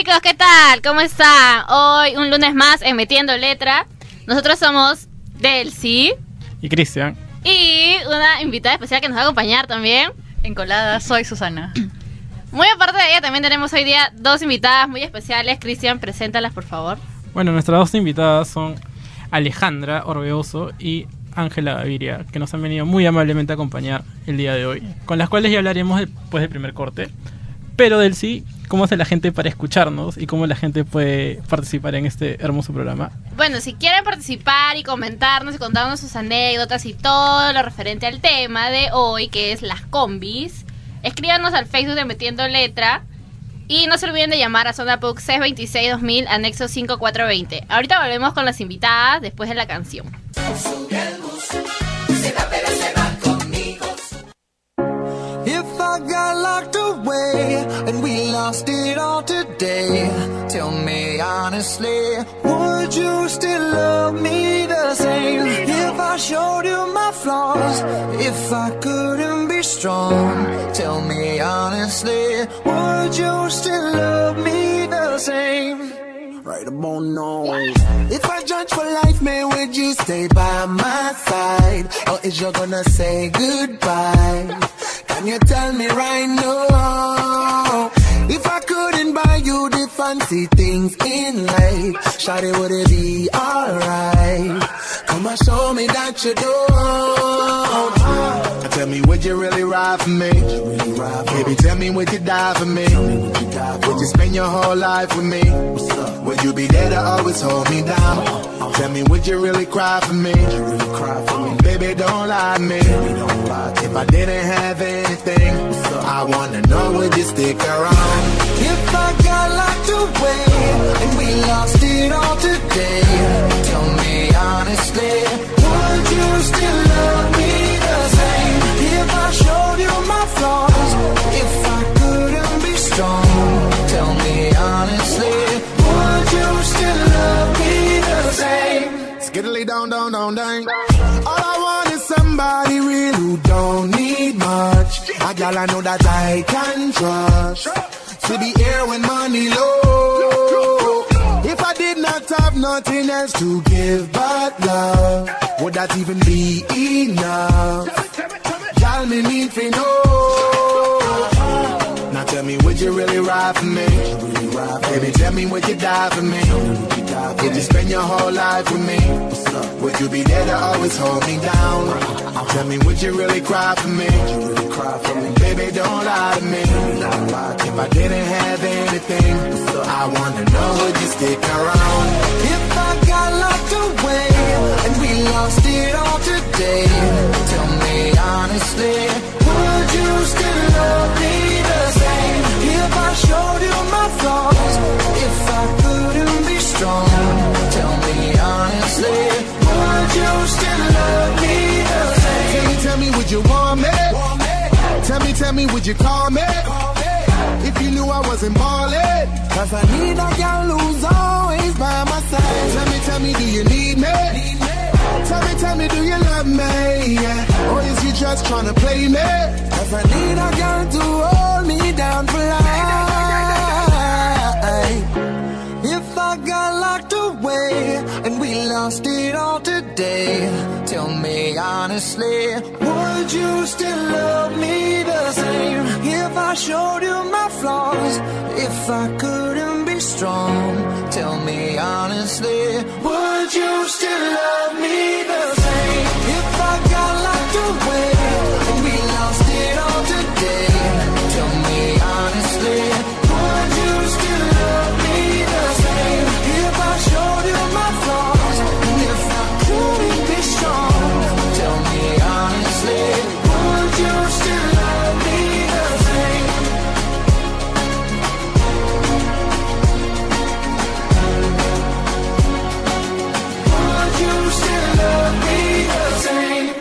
chicos, ¿qué tal? ¿Cómo están? Hoy un lunes más en Metiendo Letra. Nosotros somos Delcy y Cristian. Y una invitada especial que nos va a acompañar también. En Colada, soy Susana. Muy aparte de ella, también tenemos hoy día dos invitadas muy especiales. Cristian, preséntalas, por favor. Bueno, nuestras dos invitadas son Alejandra Orbegoso y Ángela Gaviria, que nos han venido muy amablemente a acompañar el día de hoy, con las cuales ya hablaremos después del primer corte. Pero Delcy, ¿cómo hace la gente para escucharnos y cómo la gente puede participar en este hermoso programa? Bueno, si quieren participar y comentarnos y contarnos sus anécdotas y todo lo referente al tema de hoy, que es las combis, escríbanos al Facebook de Metiendo Letra y no se olviden de llamar a Zona PUC 626-2000, anexo 5420. Ahorita volvemos con las invitadas después de la canción. If I got locked away and we lost it all today, tell me honestly, would you still love me the same? If I showed you my flaws, if I couldn't be strong, tell me honestly, would you still love me the same? Right about now. If I judge for life, man, would you stay by my side? Or is you gonna say goodbye? Can you tell me right now? If I couldn't buy you the fancy things in life, shawty, would it be alright? Come and show me that you don't. Tell me, would you really ride for me? Baby, tell me, would you die for me? Would you spend your whole life with me? Would you be there to always hold me down? Tell me, would you really cry for me? Baby, don't lie to me. If I didn't have anything, I wanna know, would you stick around? If I got locked away and we lost it all today, tell me honestly, would you still love me the same? If I showed you my flaws, if I couldn't be strong, tell me honestly, would you still love me the same? Skiddly down, down, down, down. All I want is somebody real who don't need much. A girl I know that I can trust, to be here when money low. If I did not have nothing else to give but love, would that even be enough? Girl, me need to know. Now tell me, would you really ride for me? Baby, tell me, would you die for me? Would you spend your whole life with me? Would you be there to always hold me down? Tell me, would you really cry for me? Baby, don't lie to me. If I didn't have anything, I wanna know, would you stick around? If I got locked away and we lost it all today, tell me honestly, would you still love me the same? If I showed you my flaws, if I couldn't be strong, tell me honestly, would you still love me the same? Tell me, would you want me? Tell me, would you call me? If you knew I wasn't ballin', 'cause I need a girl who's always by my side. Tell me, do you need me? Tell me, do you love me? Yeah. Or is you just tryna play me? 'Cause I need a girl to hold me down for life. If I got locked away and we lost it all today, tell me honestly, would you still love me the same? If I showed you my flaws, if I couldn't be strong, tell me honestly, would you still love me the same? If I got locked away and we lost it all today, tell me honestly, would you still love me the same? If I showed you my flaws, and if I couldn't be strong, tell me honestly, would you still love me the same? Would you still love me the same?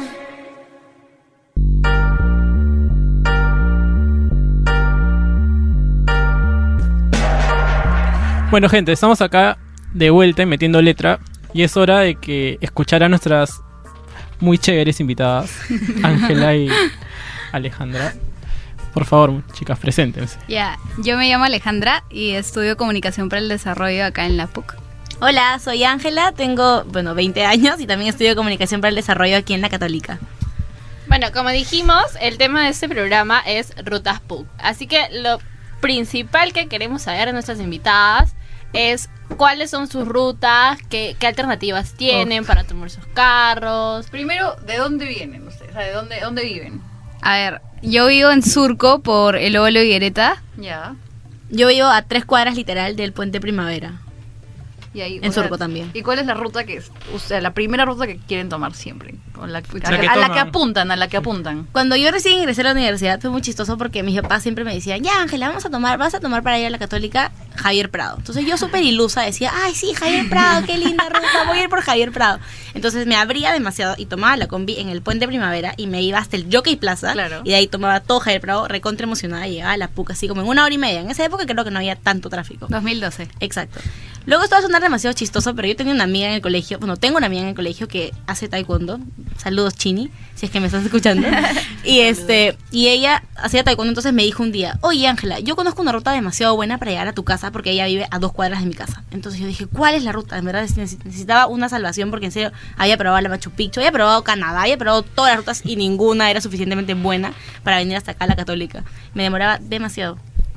Bueno, gente, estamos acá de vuelta y Metiendo Letra, y es hora de que escuchar a nuestras muy chéveres invitadas, Ángela y Alejandra, Por favor, chicas, preséntense. Ya, yo me llamo Alejandra y estudio Comunicación para el Desarrollo acá en la PUC. Hola, soy Ángela, tengo 20 años y también estudio Comunicación para el Desarrollo aquí en la Católica. Bueno, como dijimos, el tema de este programa es Rutas PUC. Así que lo principal que queremos saber de nuestras invitadas es cuáles son sus rutas, qué alternativas tienen para tomar sus carros. Primero, ¿de dónde vienen ustedes? O sea, ¿de dónde viven? A ver, yo vivo en Surco por el Óvalo Higuereta. Ya. Yo vivo a 3 cuadras literal del Puente Primavera. Y ahí, En Surco también. ¿Y cuál es la ruta que es? O sea, la primera ruta que quieren tomar siempre. Con la que que a la que toman. apuntan. Cuando yo recién ingresé a la universidad fue muy chistoso porque mis papás siempre me decían, ya Ángela, vas a tomar para ir a la Católica Javier Prado. Entonces yo súper ilusa decía, ay sí, Javier Prado, qué linda ruta, voy a ir por Javier Prado. Entonces me abría demasiado y tomaba la combi en el Puente Primavera y me iba hasta el Jockey Plaza. Claro. Y de ahí tomaba todo Javier Prado, recontra emocionada, y llegaba a la PUC así como en 1 hora y media. En esa época creo que no había tanto tráfico. 2012. Exacto. Luego esto va a sonar demasiado chistoso, pero yo tenía una amiga en el colegio, tengo una amiga en el colegio que hace taekwondo. Saludos, Chini, si es que me estás escuchando. y ella hacía taekwondo, entonces me dijo un día, oye Ángela, yo conozco una ruta demasiado buena para llegar a tu casa porque ella vive a 2 cuadras de mi casa. Entonces yo dije, ¿cuál es la ruta? En verdad necesitaba una salvación porque en serio había probado la Machu Picchu, había probado Canadá, había probado todas las rutas y ninguna era suficientemente buena para venir hasta acá a la Católica. Me demoraba demasiado.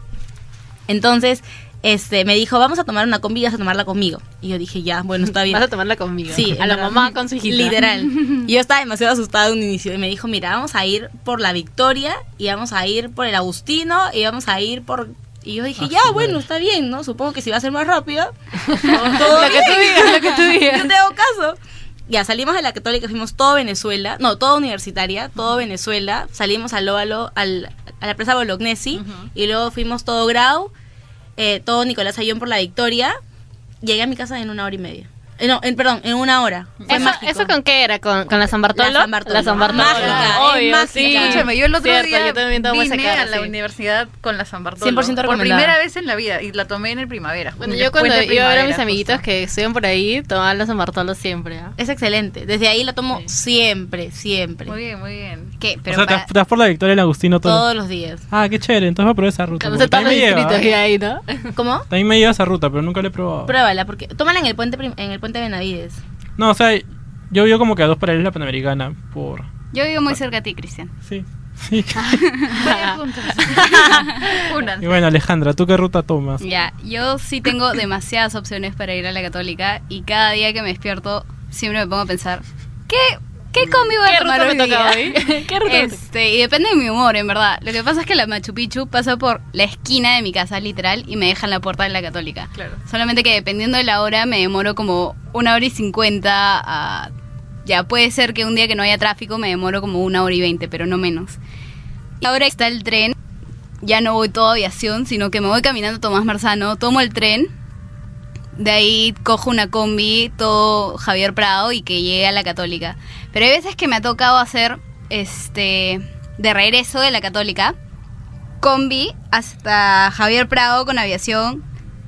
Entonces me dijo, vamos a tomar una combi y vas a tomarla conmigo. Y yo dije, ya, bueno, está bien. Vas a tomarla conmigo. Sí, a la mamá con su hijita. Literal. Y yo estaba demasiado asustada de un inicio. Y me dijo, mira, vamos a ir por la Victoria, y vamos a ir por el Agustino, y vamos a ir por... Y yo dije, ya, bueno, está bien, ¿no? Supongo que si va a ser más rápido. Todo Lo que tú digas, lo que tú digas. Yo te hago caso. Ya, salimos de la Católica, fuimos todo Venezuela, toda universitaria, todo Venezuela. Salimos al Óvalo, a la presa Bolognesi, y luego fuimos todo Grau, todo Nicolás Ayllón por la Victoria. Llegué a mi casa en 1 hora y media. En 1 hora. Fue mágico. ¿Eso con qué era? ¿Con la San Bartolo? La San Bartolo. La San Bartolo. Mágica, Obvio, es mágica. sí. Escúchame, yo el otro Cierto, día yo también tomo esa vine cara, a la sí. universidad con la San Bartolo. 100% por recomendada. primera vez en la vida, y la tomé en el primavera. Bueno, en yo el cuando puente iba a ver a mis primavera, amiguitos justo. que estudian por ahí, tomaban la San Bartolo siempre. ¿Ah? Es excelente. Desde ahí la tomo Sí. siempre. Muy bien, muy bien. ¿Qué? O Pero sea, para- te vas por la Victoria del Agustino todo. Todos los días. Ah, qué chévere, entonces voy a probar esa ruta. Conoce porque todos los también me distritos lleva, que hay, ¿no? ¿Cómo? También me lleva esa ruta, pero nunca la he probado. Pruébala, porque tómala en el puente Benavides. No, o sea, yo vivo como que a 2 paralelas la Panamericana por... yo vivo muy cerca de ti, Cristian. Sí, sí. Vaya puntos. Y bueno, Alejandra, ¿tú qué ruta tomas? Ya, yo sí tengo demasiadas opciones para ir a la Católica y cada día que me despierto siempre me pongo a pensar, ¿qué combi voy a ¿Qué tomar ruta hoy me toca día? hoy? ¿Qué ruta me toca? Y depende de mi humor, en verdad. Lo que pasa es que la Machu Picchu pasa por la esquina de mi casa, literal, y me deja en la puerta de la Católica. Claro. Solamente que dependiendo de la hora me demoro como 1 hora y 50 ya puede ser que un día que no haya tráfico me demoro como 1 hora y 20, pero no menos. Y ahora está el tren, ya no voy todo aviación, sino que me voy caminando a Tomás Marzano, tomo el tren, de ahí cojo una combi, todo Javier Prado y que llegue a la Católica. Pero hay veces que me ha tocado hacer de regreso de la Católica, combi hasta Javier Prado con aviación,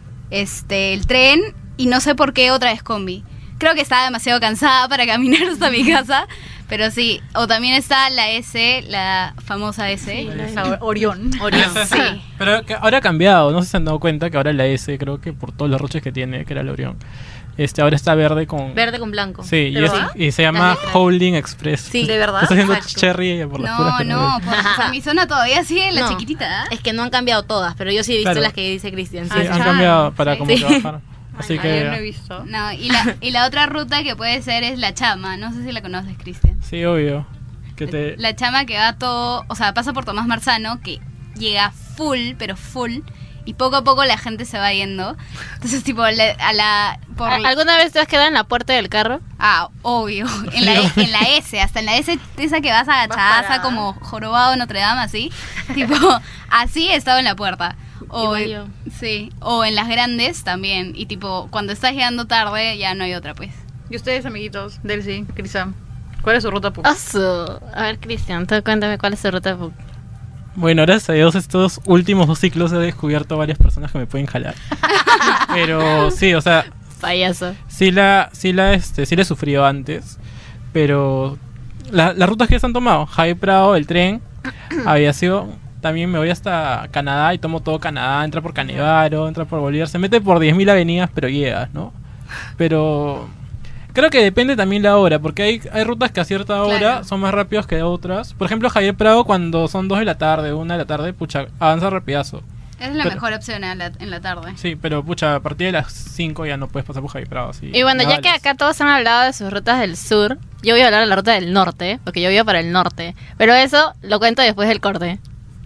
el tren, y no sé por qué otra vez combi. Creo que estaba demasiado cansada para caminar hasta mi casa, pero sí. O también está la S, la famosa S. Esa Orión. Sí. Pero que ahora ha cambiado, no sé si se han dado cuenta que ahora la S, creo que por todos los roches que tiene, que era el Orión, ahora está verde con... Verde con blanco. Sí, y, Pero y se llama letras. Holding Express. Sí. ¿De verdad? Está haciendo Exacto. cherry por las puras No, que no, por mi zona todavía sigue la No, chiquitita. ¿Ah? Es que no han cambiado todas, pero yo sí he visto Claro. las que dice Cristian. Sí, Sí, han Ah, cambiado para sí. como Sí. trabajar. Así Ayer no he que... visto. No, y la otra ruta que puede ser es la Chama. No sé si la conoces, Cristian. Sí, obvio. Que te... La Chama que va todo, o sea, pasa por Tomás Marzano, que llega full, pero full, y poco a poco la gente se va yendo. Entonces, tipo, ¿Alguna vez te has quedado en la puerta del carro? obvio, en la S, hasta en la S esa que vas agachada parada. como jorobado en Notre Dame, así. Tipo, así he estado en la puerta. Igual yo. Sí, o en las grandes también. Y tipo, cuando estás llegando tarde, ya no hay otra, pues. ¿Y ustedes, amiguitos? Delcy, Crisam, ¿cuál es su ruta PUC? Oso. A ver, Cristian, tú cuéntame cuál es tu ruta PUC. Bueno, gracias a Dios estos últimos 2 ciclos he descubierto varias personas que me pueden jalar. Pero sí, o sea, Payaso. sí la he sufrido antes, pero las rutas que se han tomado, Javier Prado, el tren, aviación, también me voy hasta Canadá y tomo todo Canadá, entra por Canevaro, entra por Bolívar, se mete por 10.000 avenidas, pero llegas, ¿no? Pero creo que depende también la hora, porque hay rutas que a cierta hora Claro. son más rápidos que otras. Por ejemplo, Javier Prado, cuando son 2 de la tarde, 1 de la tarde, pucha, avanza rapidazo. Esa es la Pero- mejor opción en la tarde. Sí, pero pucha, a partir de las 5 ya no puedes pasar por Javier Prado. Así, Y bueno, ya que navales. acá todos han hablado de sus rutas del sur, yo voy a hablar de la ruta del norte, porque yo vivo para el norte. Pero eso lo cuento después del corte.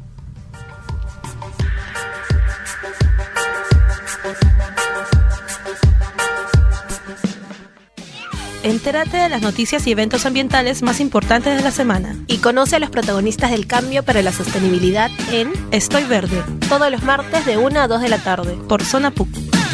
Entérate de las noticias y eventos ambientales más importantes de la semana. Y conoce a los protagonistas del cambio para la sostenibilidad en Estoy Verde, todos los martes de 1 a 2 de la tarde. por Zona PUC.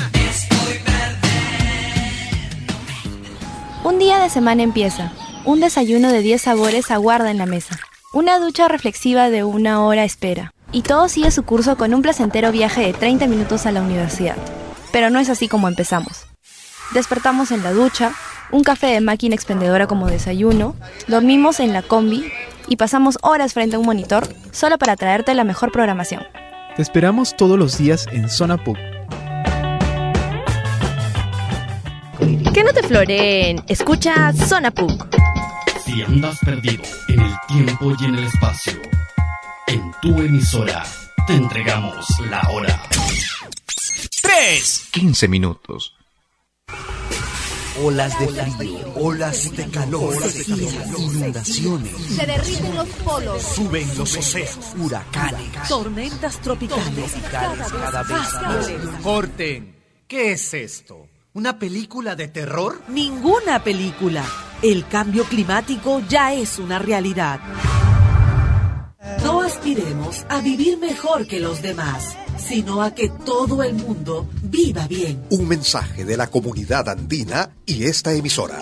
Un día de semana empieza. Un desayuno de 10 sabores aguarda en la mesa. Una ducha reflexiva de 1 hora espera. Y todo sigue su curso con un placentero viaje de 30 minutos a la universidad. Pero no es así como empezamos. Despertamos en la ducha, un café de máquina expendedora como desayuno, dormimos en la combi y pasamos horas frente a un monitor solo para traerte la mejor programación. Te esperamos todos los días en Zona PUC. Que no te floreen, escucha Zona PUC. Si andas perdido en el tiempo y en el espacio, en tu emisora te entregamos la hora. 15 minutos. Olas de frío, olas de calor, sequías, inundaciones. Se derriten los polos. Suben los océanos, huracanes. Tormentas tropicales. Cada vez más. Corten. ¿Qué es esto? ¿Una película de terror? Ninguna película. El cambio climático ya es una realidad. No aspiremos a vivir mejor que los demás, sino a que todo el mundo viva bien. Un mensaje de la comunidad andina y esta emisora.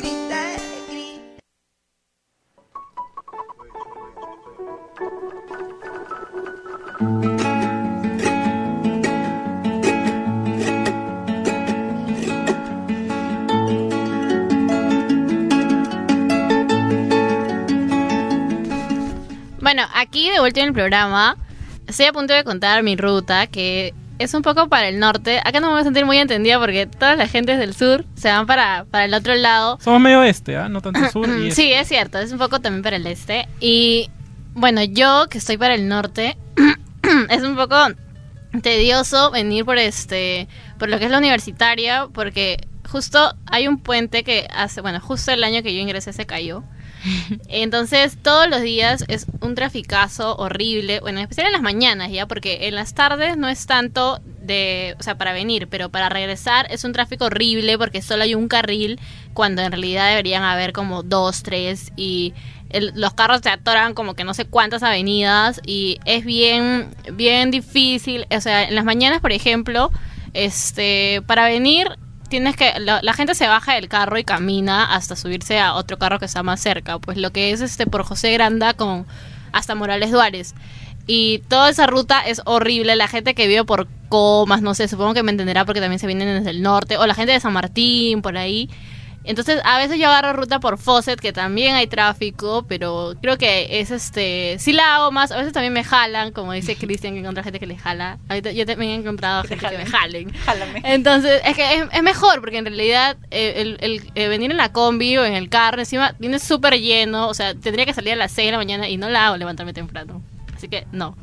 Bueno, aquí de vuelta en el programa, estoy a punto de contar mi ruta, que es un poco para el norte. Acá no me voy a sentir muy entendida porque todas las gentes del sur se van para el otro lado. Somos medio este, ¿ah? No tanto sur y Sí, es cierto, es un poco también para el este. Y bueno, yo que estoy para el norte, es un poco tedioso venir por lo que es la universitaria, porque justo hay un puente que justo el año que yo ingresé se cayó. Entonces todos los días es un traficazo horrible, bueno, en especial en las mañanas ya, porque en las tardes no es tanto para venir, pero para regresar es un tráfico horrible porque solo hay un carril cuando en realidad deberían haber como 2, 3 y los carros se atoran como que no sé cuántas avenidas y es bien difícil, o sea, en las mañanas, por ejemplo, para venir tienes que la gente se baja del carro y camina hasta subirse a otro carro que está más cerca, pues lo que es por José Granda hasta Morales Duárez, y toda esa ruta es horrible. La gente que vive por Comas, no sé, supongo que me entenderá porque también se vienen desde el norte, o la gente de San Martín por ahí. Entonces a veces yo agarro ruta por Fawcett, que también hay tráfico, pero creo que es sí la hago más. A veces también me jalan, como dice Cristian, que encuentra gente que le jala. Ahorita yo también he encontrado gente que me jalen. Jálame. Entonces es que es mejor, porque en realidad el venir en la combi o en el carro encima viene súper lleno. O sea, tendría que salir a las 6 de la mañana y no la hago levantarme temprano. Así que no.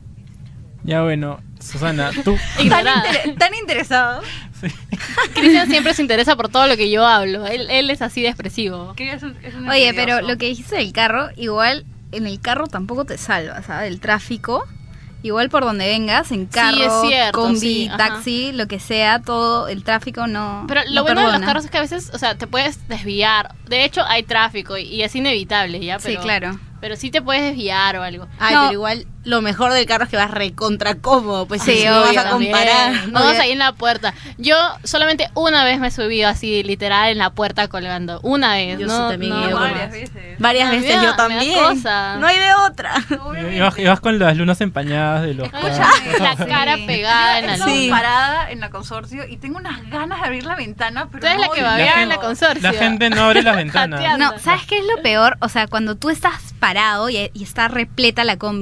Ya bueno, Susana, tú... ¿Tan interesado? Cristian siempre se interesa por todo lo que yo hablo. Él es así de expresivo. Oye, pero lo que dijiste del carro, igual en el carro tampoco te salvas, ¿sabes? Del tráfico. Igual por donde vengas, en carro, Sí, es cierto, combi, sí, ajá. taxi, lo que sea, todo el tráfico no. Pero lo no bueno de los perdona. carros es que a veces, o sea, te puedes desviar. De hecho, hay tráfico y es inevitable, ¿ya? Sí, Pero, claro. Pero sí te puedes desviar o algo. Ay, No. pero igual lo mejor del carro es que vas recontra cómodo, pues Sí, si no vas obvio, a comparar. No vas ahí en la puerta. Yo solamente una vez me he subido así, literal, en la puerta colgando. Una vez. Yo no, sí también no, he ido varias varias veces. veces. Varias Me veces da- yo me da también. cosa. No hay de otra. Y vas con las lunas empañadas de los La cara pegada en la Estaba luz. parada en la consorcio y tengo unas ganas de abrir la ventana, pero Tú eres no la que voy. babea en la consorcio. La gente no abre las ventanas. No, ¿sabes qué es lo peor? O sea, cuando tú estás parado y está repleta la combi, te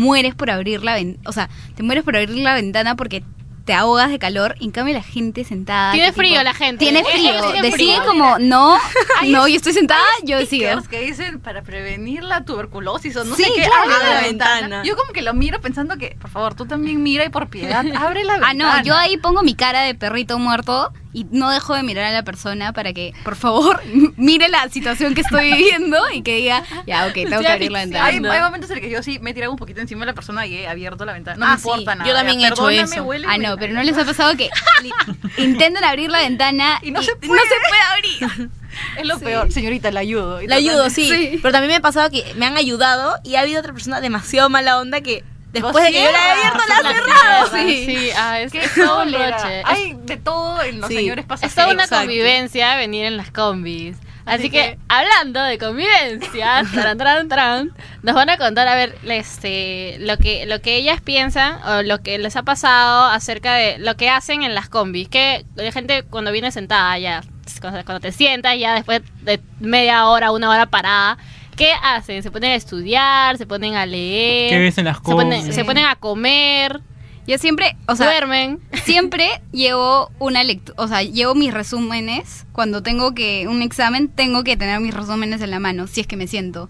mueres por abrir la ventana, o sea, te mueres por abrir la ventana porque te ahogas de calor, y en cambio la gente sentada... Tiene frío la gente. Tiene frío. Tiene Decide frío. como, no, yo estoy sentada, yo decido. Stickers que dicen para prevenir la tuberculosis o no Sí, sé qué, claro. abre la ventana. Yo como que lo miro pensando que, por favor, tú también mira y por piedad, abre la ventana. No, yo ahí pongo mi cara de perrito muerto y no dejo de mirar a la persona para que, por favor, mire la situación que estoy viviendo y que diga, ya, ok, tengo que abrir la ventana. Hay momentos en que yo sí me he tirado un poquito encima de la persona y he abierto la ventana. No me importa sí, nada. yo también he hecho Perdóname, eso. huele, No, pero ¿no les ha pasado que intentan abrir la ventana y no se puede abrir? Es lo peor. Señorita, la ayudo. La ayudo, sí. Pero también me ha pasado que me han ayudado y ha habido otra persona demasiado mala onda que después de que yo la he abierto, la ha cerrado. Sí, es todo un roche. Hay de todo en los señores pasajeros. Es toda una convivencia venir en las combis. Así que, hablando de convivencia, nos van a contar, a ver, lo que ellas piensan o lo que les ha pasado acerca de lo que hacen en las combis. Que la gente cuando viene sentada ya, cuando te sientas ya después de media hora, una hora parada, ¿qué hacen? Se ponen a estudiar, se ponen a leer. ¿Qué ves en las combis? Se ponen a comer. Yo siempre, o sea, duermen. Siempre llevo una lectura, o sea, llevo mis resúmenes. Cuando tengo un examen, tengo que tener mis resúmenes en la mano, si es que me siento.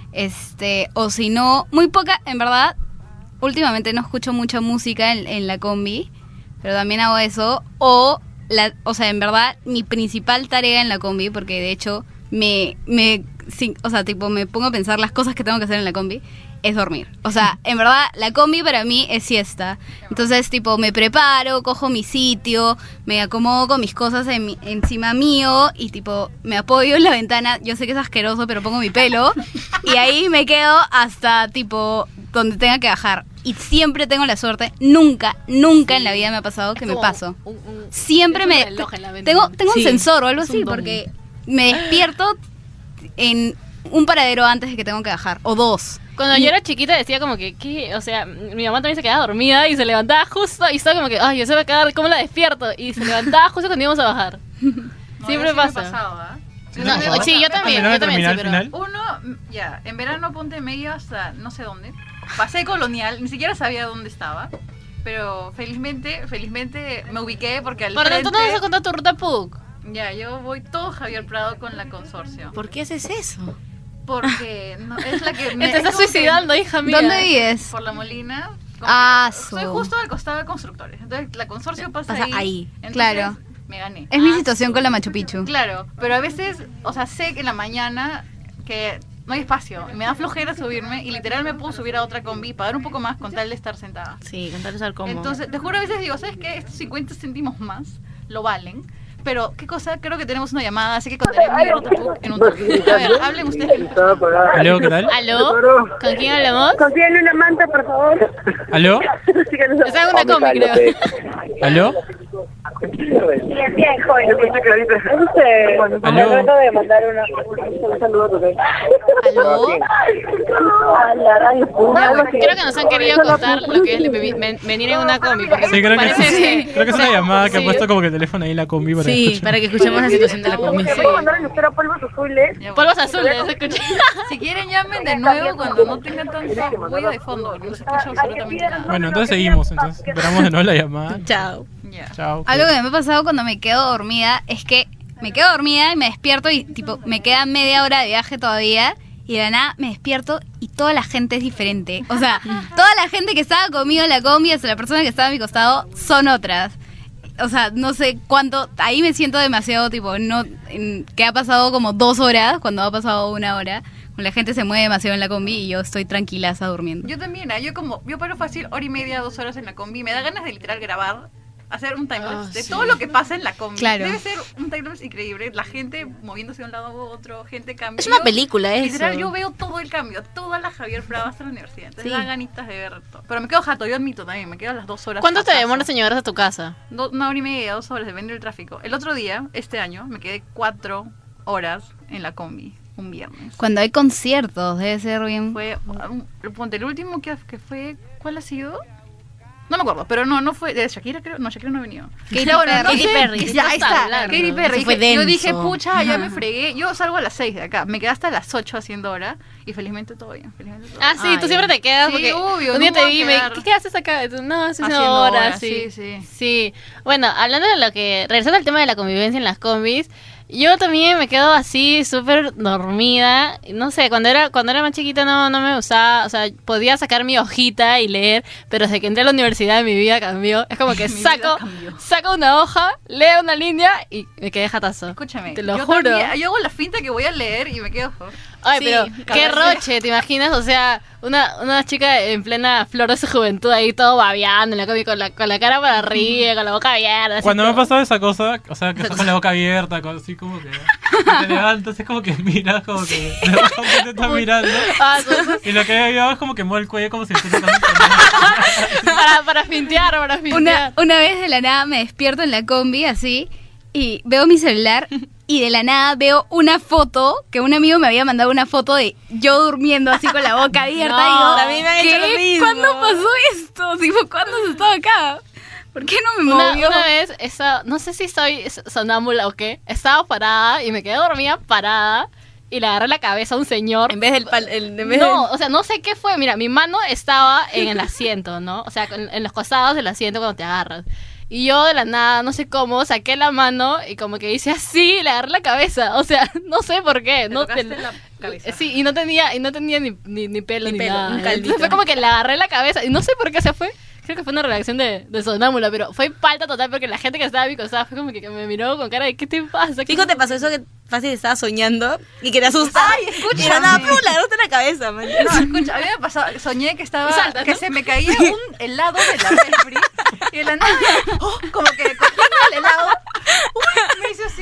O si no, muy poca, en verdad, últimamente no escucho mucha música en la combi, pero también hago eso. O sea, en verdad, mi principal tarea en la combi, porque de hecho me pongo a pensar las cosas que tengo que hacer en la combi, es dormir. O sea, en verdad, la combi para mí es siesta. Entonces, me preparo, cojo mi sitio, me acomodo con mis cosas encima mío y, me apoyo en la ventana. Yo sé que es asqueroso, pero pongo mi pelo y ahí me quedo hasta, donde tenga que bajar. Y siempre tengo la suerte, nunca en la vida me ha pasado que me paso. Siempre tengo un sensor o algo así, porque me despierto en un paradero antes de que tengo que bajar, o dos. Cuando yo era chiquita decía como que, ¿qué? O sea, mi mamá también se quedaba dormida y se levantaba justo y estaba como que, ay, yo se va a quedar, ¿cómo la despierto? Y se levantaba justo cuando íbamos a bajar. Siempre pasa. Sí, yo también, sí, pero en verano ponte medio hasta no sé dónde. Pasé Colonial, ni siquiera sabía dónde estaba. Pero felizmente me ubiqué porque al frente... ¿Tú no vas a contar tu ruta PUC? Ya, yo voy todo Javier Prado con la consorcio. ¿Por qué haces eso? Porque es la que me... Te estás suicidando, hija mía. ¿Dónde vives? Por La Molina. Soy justo al costado de Constructores. Entonces la consorcio pasa ahí. Entonces, claro. Me gané. Es mi situación con la Machu Picchu. Claro, pero a veces, o sea, sé que en la mañana que no hay espacio. Me da flojera subirme y literal me puedo subir a otra combi, pagar un poco más con tal de estar sentada. Sí, con tal de estar cómodo. Entonces, te juro, a veces digo, ¿sabes qué? Estos 50 céntimos más lo valen. Pero, ¿qué cosa? Creo que tenemos una llamada, así que contaré mi ruta en un toque. A ver, hablen ustedes. ¿Aló, qué tal? ¿Aló? ¿Con quién hablamos? Confíen una manta, por favor. ¿Aló? Esa es una combi, creo. ¿Aló? Bien, joven. ¿Aló? Trato de mandar un saludo a tu Creo que nos han querido contar lo que es venir en una combi. Porque Sí, creo que parece sí. Creo que es una llamada que ha puesto como que el teléfono ahí en la combi para escuchar. para que escuchemos la situación de la combi. ¿Puedo mandar en espera polvos azules? Polvos azules, escuché. Si quieren, llamen de nuevo cuando no tengan tanto ruido de fondo, porque no se escucha absolutamente nada. Bueno, entonces seguimos. Entonces esperamos de nuevo la llamada. Chao. Chao. Algo que me ha pasado cuando me quedo dormida es que me quedo dormida y me despierto y me queda media hora de viaje todavía y de nada me despierto y toda la gente es diferente. O sea, toda la gente que estaba conmigo en la combi, hasta la persona que estaba a mi costado, son otras. O sea, no sé cuánto, ahí me siento demasiado que ha pasado como 2 horas cuando ha pasado 1 hora. La gente se mueve demasiado en la combi y yo estoy tranquilaza durmiendo. Yo también, yo paro fácil 1:30, 2 horas en la combi, me da ganas de literal grabar, hacer un timelapse de todo lo que pasa en la combi. Claro. Debe ser un timelapse increíble, la gente moviéndose de un lado a otro, gente cambia. Es una película eso. Literal, yo veo todo el cambio, toda la Javier Prado hasta la universidad. Entonces da ganitas de ver todo. Pero me quedo jato, yo admito también, me quedo a las 2 horas. ¿Cuánto te demoras en llegar a tu casa? 1:30, 2 horas, depende del tráfico. El otro día, este año, me quedé 4 horas en la combi. Un viernes. Cuando hay conciertos, debe ser bien. Fue, ponte, el último que fue, ¿cuál ha sido? No me acuerdo, pero no fue de Shakira, creo. No, Shakira no ha venido. Katy Ya, bueno, Perry. no sé. Katy Perry. Ya, ahí está. Hablando. Katy Perry. Eso fue Yo denso. dije, pucha, ya me fregué. Yo salgo a las 6 de acá. Me quedé hasta las 8 haciendo hora. Y felizmente todo bien. Felizmente todo Ah, bien. sí, Ay, tú siempre te quedas sí, porque obvio, un día no te me voy vi y a me quedar. ¿qué haces acá? Y tú, no, estoy haciendo Haciendo horas, horas, sí. sí. Sí. Bueno, hablando de lo que, regresando al tema de la convivencia en las combis, yo también me quedo así súper dormida. No sé, cuando era más chiquita no me gustaba, o sea, podía sacar mi hojita y leer, pero desde que entré a la universidad mi vida cambió. Es como que Mi vida saco cambió. una hoja, leo una línea y me quedé jatazo. Escúchame, Te lo yo juro. también- yo hago la finta que voy a leer y me quedo. Ay, Sí, pero qué cabeza. roche, ¿te imaginas? O sea, una chica en plena flor de su juventud ahí todo babeando en la cómic con la cara para arriba, con la boca abierta. así Cuando me ha todo. pasado esa cosa, o sea, que estás con la boca abierta, así como que te levantas, es como que miras, como que de abajo que te estás mirando. Ah, Y lo que hay ahí abajo es como que mueve el cuello como si estuviera para fintear. Una vez de la nada me despierto en la combi así y veo mi celular y de la nada veo una foto que un amigo me había mandado, una foto de yo durmiendo así con la boca abierta. No, y digo, también me han hecho lo mismo. ¿Cuándo pasó esto? Tipo, ¿cuándo se estaba acá? ¿Por qué no me movió? Una vez, no sé si soy sonámbula o qué, estaba parada y me quedé dormida parada y le agarré la cabeza a un señor. En vez del o sea, no sé qué fue. Mira, mi mano estaba en el asiento, ¿no? O sea, en los costados del asiento cuando te agarras. Y yo de la nada, no sé cómo, saqué la mano y como que hice así, le agarré la cabeza. O sea, no sé por qué. La cabeza. Sí, y no tenía ni pelo ni pelo, nada. un caldito. Entonces fue como que le agarré la cabeza y no sé por qué se fue. Creo que fue una reacción de sonámbula, pero fue falta total porque la gente que estaba a mi costado fue como que me miró con cara de ¿qué te pasa? Fijo, te pasó eso que fácil estabas soñando y que te asusta. Ay, escúchame. Y era nada, ¡pum! La agarraste en la cabeza, man. No, escucha, a mí me pasó, soñé que estaba, Salta, que ¿no? se me caía un helado de la refri y de la nada, como que cogiendo el helado, uy, me hice así,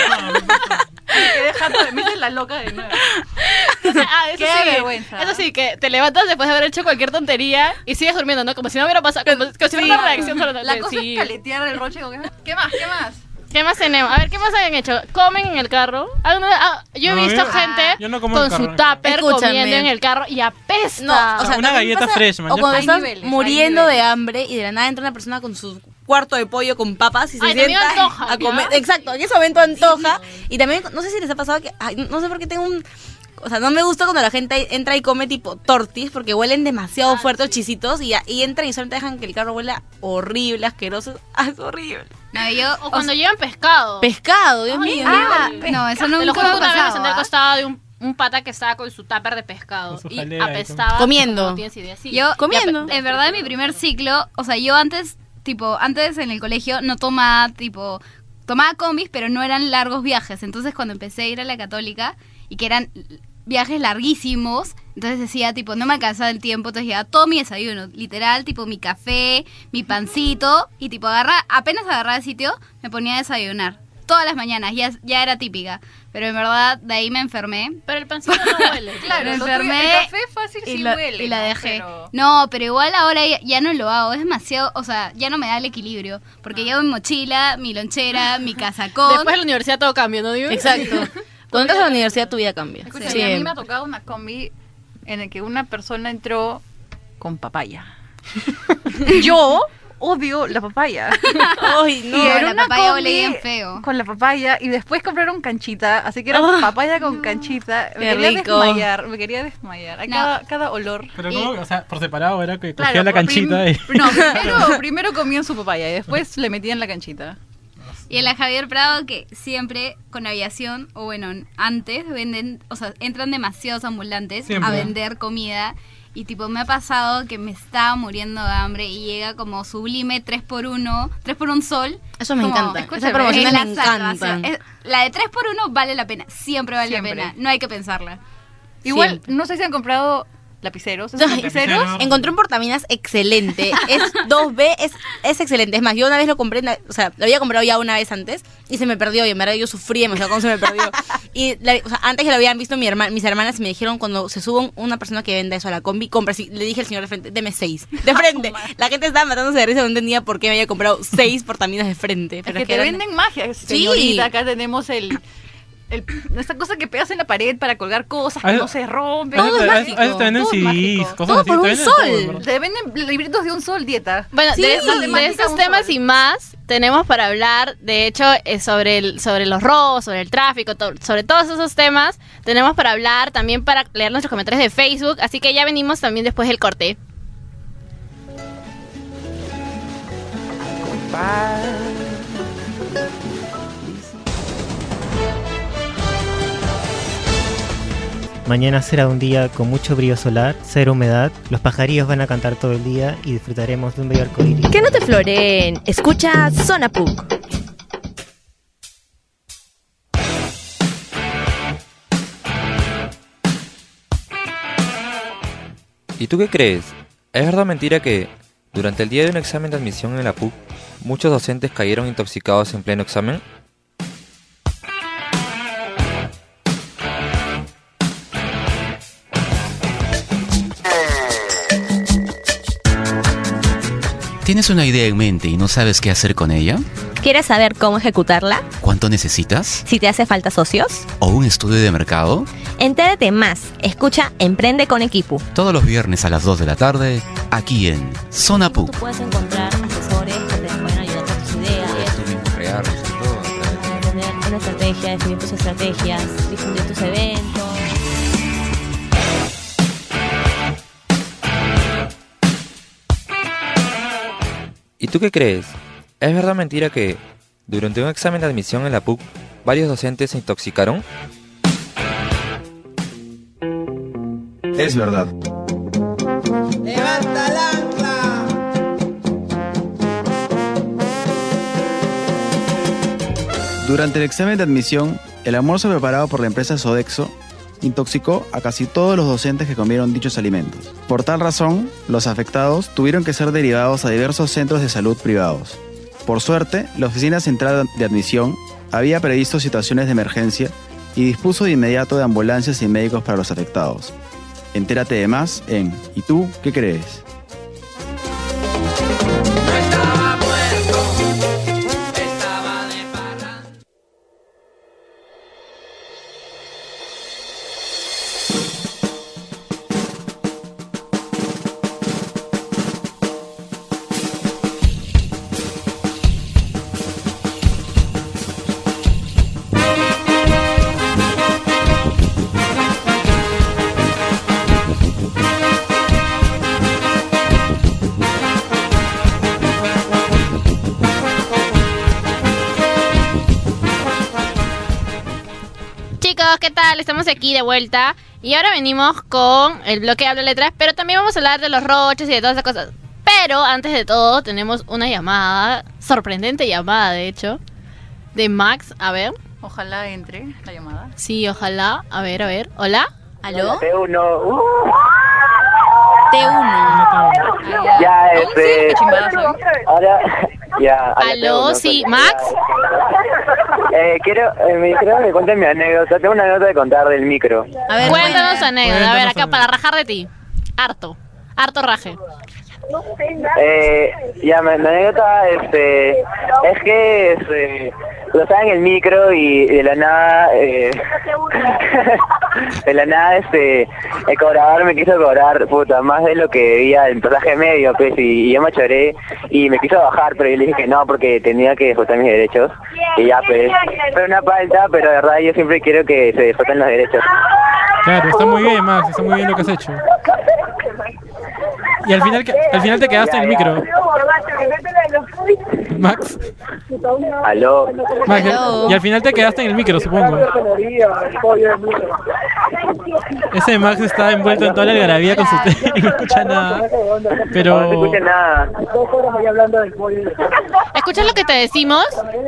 me quedé jato, me hice la loca de nuevo. Eso Qué sí, vergüenza. Eso sí, que te levantas después de haber hecho cualquier tontería y sigues durmiendo, ¿no? Como si no hubiera pasado, como si fuera una reacción sobre La cosa es caletear el roche, como que, ¿qué más? ¿Qué más tenemos? A ver, ¿qué más han hecho? ¿Comen en el carro? Yo he No, visto yo- gente yo no como en con el carro, su en el carro. tupper Escúchame. comiendo en el carro y apesta. No, o sea, Una también galleta pasa- fresh, man, O ya cuando hay estás niveles, hay muriendo de niveles. hambre y de la nada entra una persona con su cuarto de pollo con papas y se Ay, también sienta antoja, a comer. ¿ya? Exacto, en ese momento antoja. Y también, no sé si les ha pasado que, ay, no sé por qué tengo un... O sea, no me gusta cuando la gente entra y come tipo tortis porque huelen demasiado fuerte los chisitos y entran y solamente dejan que el carro huela horrible, asqueroso. Ah, es horrible. No, yo, O cuando llevan pescado. Pescado, Dios mío. no, eso no Te lo juro que una vez me senté al pasaba. costado de un pata que estaba con su tupper de pescado Con su y jalea, apestaba. Comiendo. como no tienes idea. Sí. Yo, Comiendo. en verdad, en mi primer ciclo, o sea, yo antes en el colegio no tomaba combis, pero no eran largos viajes. Entonces, cuando empecé a ir a la católica y que eran viajes larguísimos, entonces decía, no me alcanzaba el tiempo, entonces llevaba todo mi desayuno, literal, mi café, mi pancito, y apenas agarraba el sitio, me ponía a desayunar. Todas las mañanas, ya era típica. Pero en verdad, de ahí me enfermé. Pero el pancito no huele. Claro, Me lo tuyo- enfermé el café fácil sí huele, y la ¿no? dejé. Pero- No, pero igual ahora ya no lo hago. Es demasiado, o sea, ya no me da el equilibrio. Porque llevo mi mochila, mi lonchera, mi casacón. Después de la universidad todo cambia, ¿no? Digo? Exacto. Cuando entras a la universidad tu vida cambia. Escúchame, Sí. a mí me ha tocado una combi en el que una persona entró con papaya. Yo odio la papaya. Ay, no. Y era la una papaya combi huele bien feo. con la papaya y después compraron canchita, así que era papaya con canchita. Me Qué quería rico. me quería desmayar. A No. cada olor. Pero como, o sea, por separado era que Claro, cogía la canchita y... No, primero comían su papaya y después le metían la canchita. Y en la Javier Prado, que siempre con aviación, o bueno, antes venden, o sea, entran demasiados ambulantes Siempre. a vender comida. Y me ha pasado que me estaba muriendo de hambre y llega como Sublime 3x1, 3x1 sol. Eso me Como, encanta. escúchame, Esas promociones es me la salvación. encantan. La de 3x1 vale la pena, siempre vale Siempre. la pena, no hay que pensarla. Igual, Siempre. no sé si han comprado lapiceros. ¿Esos Ay, lapiceros? Encontré un portaminas excelente. Es 2B, es excelente. Es más, yo una vez lo compré, o sea, lo había comprado ya una vez antes y se me perdió. Y en verdad yo sufrí demasiado cómo se me perdió. Y o sea, antes que lo habían visto mis hermanas me dijeron, cuando se suba una persona que venda eso a la combi, compra. Le dije al señor de frente, deme 6. De frente. La gente estaba matándose de risa, no entendía por qué me había comprado 6 portaminas de frente. Es Pero que es que te eran- venden magia, señorita. Sí. Acá tenemos esta cosa que pegas en la pared para colgar cosas que A no veces- se rompen. a veces- Todo es a veces mágico, te venden todo es CDs, mágico. cosas así, te venden todo, ¿verdad? Te venden libritos de un sol, dieta. Bueno, Sí, de esos temática un temas sol. y más tenemos para hablar, de hecho, sobre los robos, sobre el tráfico, sobre todos esos temas, tenemos para hablar, también para leer nuestros comentarios de Facebook, así que ya venimos también después del corte. Mañana será un día con mucho brillo solar, cero humedad, los pajarillos van a cantar todo el día y disfrutaremos de un bello arcoíris. Que no te floreen. Escucha Zona PUC. ¿Y tú qué crees? ¿Es verdad o mentira que, durante el día de un examen de admisión en la PUC, muchos docentes cayeron intoxicados en pleno examen? ¿Tienes una idea en mente y no sabes qué hacer con ella? ¿Quieres saber cómo ejecutarla? ¿Cuánto necesitas? Si te hace falta socios. ¿O un estudio de mercado? Entérate más. Escucha Emprende con Equipo. Todos los viernes a las 2 de la tarde, aquí en Zona PUC. Tú puedes encontrar asesores que te pueden ayudar con tus ideas. Puedes tú mismo crearlos y todo. Tener una estrategia, definir tus estrategias, difundir tus eventos. ¿Y tú qué crees? ¿Es verdad o mentira que, durante un examen de admisión en la PUC, varios docentes se intoxicaron? Es verdad. ¡Levanta el ancla! Durante el examen de admisión, el almuerzo preparado por la empresa Sodexo intoxicó a casi todos los docentes que comieron dichos alimentos. Por tal razón, los afectados tuvieron que ser derivados a diversos centros de salud privados. Por suerte, la Oficina Central de Admisión había previsto situaciones de emergencia y dispuso de inmediato de ambulancias y médicos para los afectados. Entérate de más en ¿Y tú qué crees? Chicos, ¿qué tal? Estamos aquí de vuelta y ahora venimos con el bloque de Habla Letras, pero también vamos a hablar de los roches y de todas esas cosas. Pero antes de todo tenemos una llamada, sorprendente llamada de hecho, de Max. A ver. Ojalá entre la llamada. Sí, ojalá. A ver. ¿Hola? ¿Aló? T1. T1. Ya, ahora, ya. ¿Aló? T1, Sí, ya. Max. Me dijeron que cuente mi anécdota. Tengo una anécdota de contar del micro. A ver, cuéntanos tu anécdota. A ver, acá para rajar de ti. Harto raje. Ya, mi anécdota es que lo estaba en el micro y de la nada el cobrador me quiso cobrar más de lo que debía el pasaje medio, pues, y yo me choré y me quiso bajar, pero yo le dije que no porque tenía que disfrutar mis derechos y ya, pues fue una falta, pero de verdad yo siempre quiero que se disfruten los derechos. Claro, está muy bien, Max, está muy bien lo que has hecho. Y al final te quedaste en el micro. Max. Aló. Max, y al final te quedaste en el micro, supongo. Ese Max está envuelto en toda la algarabía con su y no escucha nada. Pero... No se escucha nada. ¿Escuchas lo que te decimos?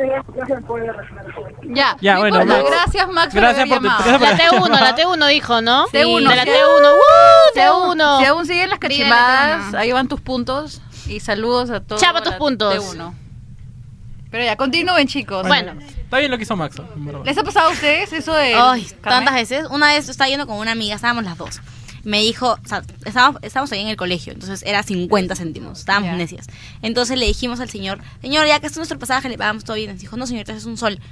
Ya, Ya, bueno, importa. Max. Gracias, Max, Gracias por por haber tu- llamado. La T1 dijo, ¿no? T1. De la Sí. T1. T1. Si aún siguen las cachimadas, ahí van tus puntos. Y saludos a todos. Chapa tus la puntos. T1. Pero ya, continúen, chicos. Bueno. Está bien lo que hizo Max. en verdad. ¿Les ha pasado a ustedes eso de Ay, carnet? tantas veces. Una vez estaba yendo con una amiga, estábamos las dos. Me dijo, o sea, estábamos ahí en el colegio, entonces era 50 céntimos, estábamos Ya. necias. Entonces le dijimos al señor, ya que este es nuestro pasaje, le pagamos todo bien. Nos dijo, no señor, este es un sol.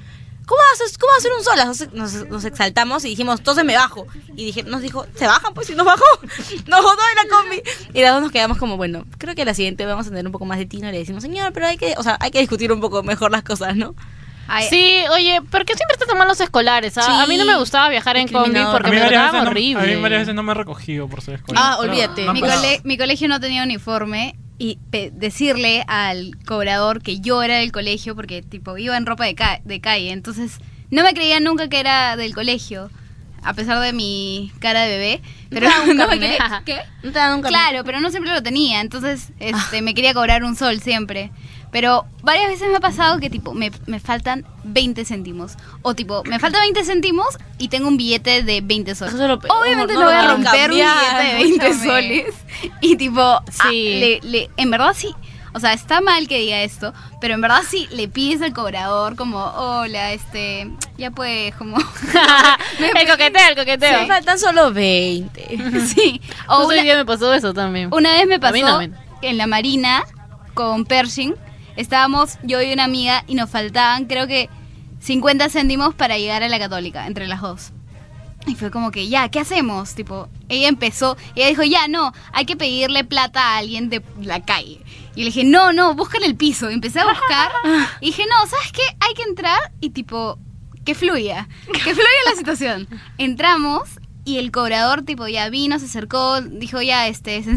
¿cómo vas a hacer un sol? Nos exaltamos y dijimos, entonces me bajo. Y nos dijo, ¿se bajan? Pues, y nos bajó. Nos botó en la combi. Y las dos nos quedamos como, bueno, creo que la siguiente vamos a tener un poco más de tino. Y le decimos, señor, pero hay que discutir un poco mejor las cosas, ¿no? Sí, oye, ¿por qué siempre te toman los escolares? Sí, a mí no me gustaba viajar en combi porque me trataban horrible. A mí varias veces no me he recogido por ser escolar. Olvídate. Mi colegio no tenía uniforme y decirle al cobrador que yo era del colegio porque tipo iba en ropa de calle, entonces no me creían nunca que era del colegio. A pesar de mi cara de bebé, pero no me quería. ¿Qué? No te dan un carnet. Claro, pero no siempre lo tenía, entonces me quería cobrar un sol siempre. Pero varias veces me ha pasado que tipo me faltan 20 céntimos. O tipo, me falta 20 céntimos y tengo un billete de 20 soles. Obviamente no voy a romper un billete de 20 soles. Y tipo, en verdad sí. O sea, está mal que diga esto, pero en verdad sí le pides al cobrador como, hola, ya pues, como... el coqueteo. Me faltan solo 20. Sí. O un día me pasó eso también. Una vez me pasó en la Marina con Pershing. Estábamos yo y una amiga y nos faltaban creo que 50 céntimos para llegar a la Católica, entre las dos. Y fue como que, ya, ¿qué hacemos? Tipo, ella dijo, ya, no, hay que pedirle plata a alguien de la calle. Y le dije, no, búscale el piso. Y empecé a buscar y dije, no, ¿sabes qué? Hay que entrar y tipo, que fluya la situación. Entramos y el cobrador tipo ya vino, se acercó, dijo ya,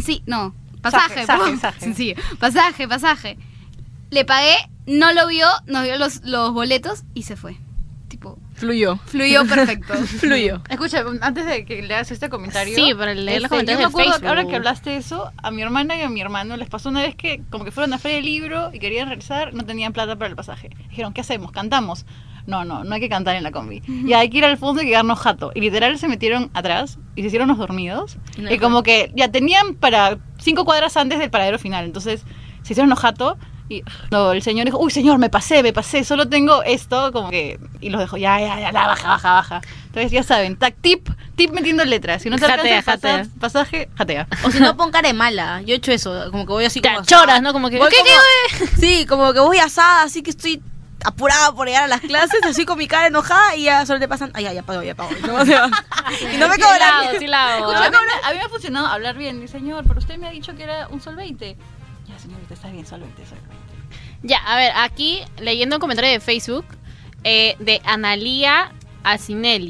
pasaje. Le pagué, no lo vio, nos vio los boletos y se fue. Tipo, fluyó perfecto. Fluyó. Escucha, antes de que leas este comentario. Sí, para leer los comentarios yo me acuerdo, de Facebook. ahora que hablaste de eso, a mi hermana y a mi hermano les pasó una vez que como que fueron a feria del libro y querían regresar, no tenían plata para el pasaje. Dijeron, ¿qué hacemos? ¿Cantamos? No hay que cantar en la combi. Y hay que ir al fondo y quedarnos jato. Y literal se metieron atrás y se hicieron los dormidos. Y como que ya tenían para 5 cuadras antes del paradero final. Entonces se hicieron los jato. Y el señor dijo, uy señor, me pasé, solo tengo esto, como que, y los dejó, ya, baja. Entonces ya saben, tip metiendo letras, si no te alcanza el pasaje, jatea. O si no, pon cara de mala, yo he hecho eso, como que voy así como choras, ¿no? Como que, sí, como que voy asada, así que estoy apurada por llegar a las clases, así con mi cara enojada y ya solo te pasan, ya pago, y no se va. Y no me cobran. Sí la hago. A mí me ha funcionado hablar bien, y señor, pero usted me ha dicho que era un sol 20. Ya, señorita, está bien, sol 20. Ya, a ver, aquí leyendo un comentario de Facebook de Analía Achinelli.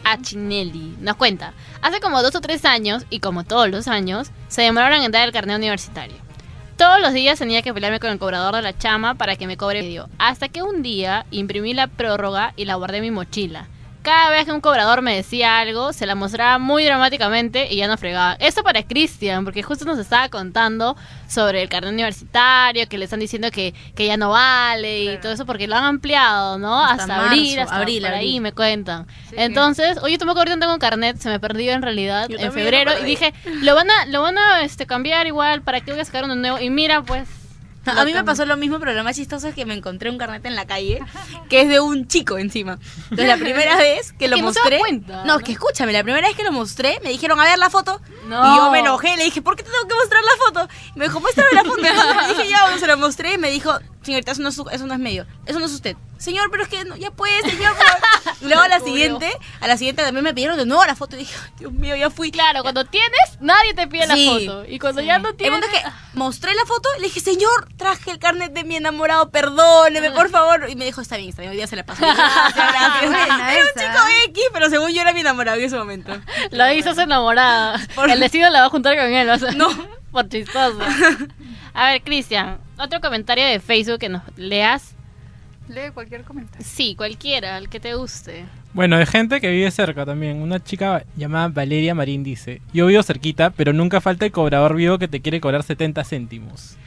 Nos cuenta, hace como 2 o 3 años, y como todos los años, se demoraron en dar el carnet universitario. Todos los días tenía que pelearme con el cobrador de la chama para que me cobre medio. Hasta que un día imprimí la prórroga y la guardé en mi mochila. Cada vez que un cobrador me decía algo, se la mostraba muy dramáticamente y ya no fregaba. Esto para Cristian, porque justo nos estaba contando sobre el carnet universitario, que le están diciendo que ya no vale y todo eso, porque lo han ampliado, ¿no? Hasta abril, por ahí me cuentan. Sí, entonces, oye, tú me acuerdas, tengo un carnet, se me perdió en realidad en febrero y dije, lo van a cambiar igual, ¿para qué voy a sacar uno nuevo? Y mira, pues... A mí me pasó lo mismo, pero lo más chistoso es que me encontré un carnet en la calle que es de un chico encima. Entonces la primera vez que lo mostré... No, es que escúchame, la primera vez que lo mostré me dijeron, a ver la foto. No. Y yo me enojé, le dije, ¿por qué te tengo que mostrar la foto? Y me dijo, muéstrame la foto. Y dije, ya, bueno, se la mostré y me dijo, señorita, eso no es medio, eso no es usted. Señor, pero es que no, ya puede, señor. Y luego a la siguiente también me pidieron de nuevo la foto y dije, Dios mío, ya fui. Claro, cuando tienes, nadie te pide la foto. Y cuando ya no tienes... El punto es que mostré la foto y le dije, señor, traje el carnet de mi enamorado, perdóneme, por favor. Y me dijo, está bien, hoy día se la pasó. Gracias. Era un chico X, pero según yo era mi enamorado en ese momento. Lo hizo su enamorada. El destino la va a juntar con él, o sea, no, por chistoso. A ver, Cristian, otro comentario de Facebook que nos leas. Lee cualquier comentario. Sí, cualquiera, el que te guste. Bueno, de gente que vive cerca también. Una chica llamada Valeria Marín dice, yo vivo cerquita, pero nunca falta el cobrador vivo que te quiere cobrar 70 céntimos.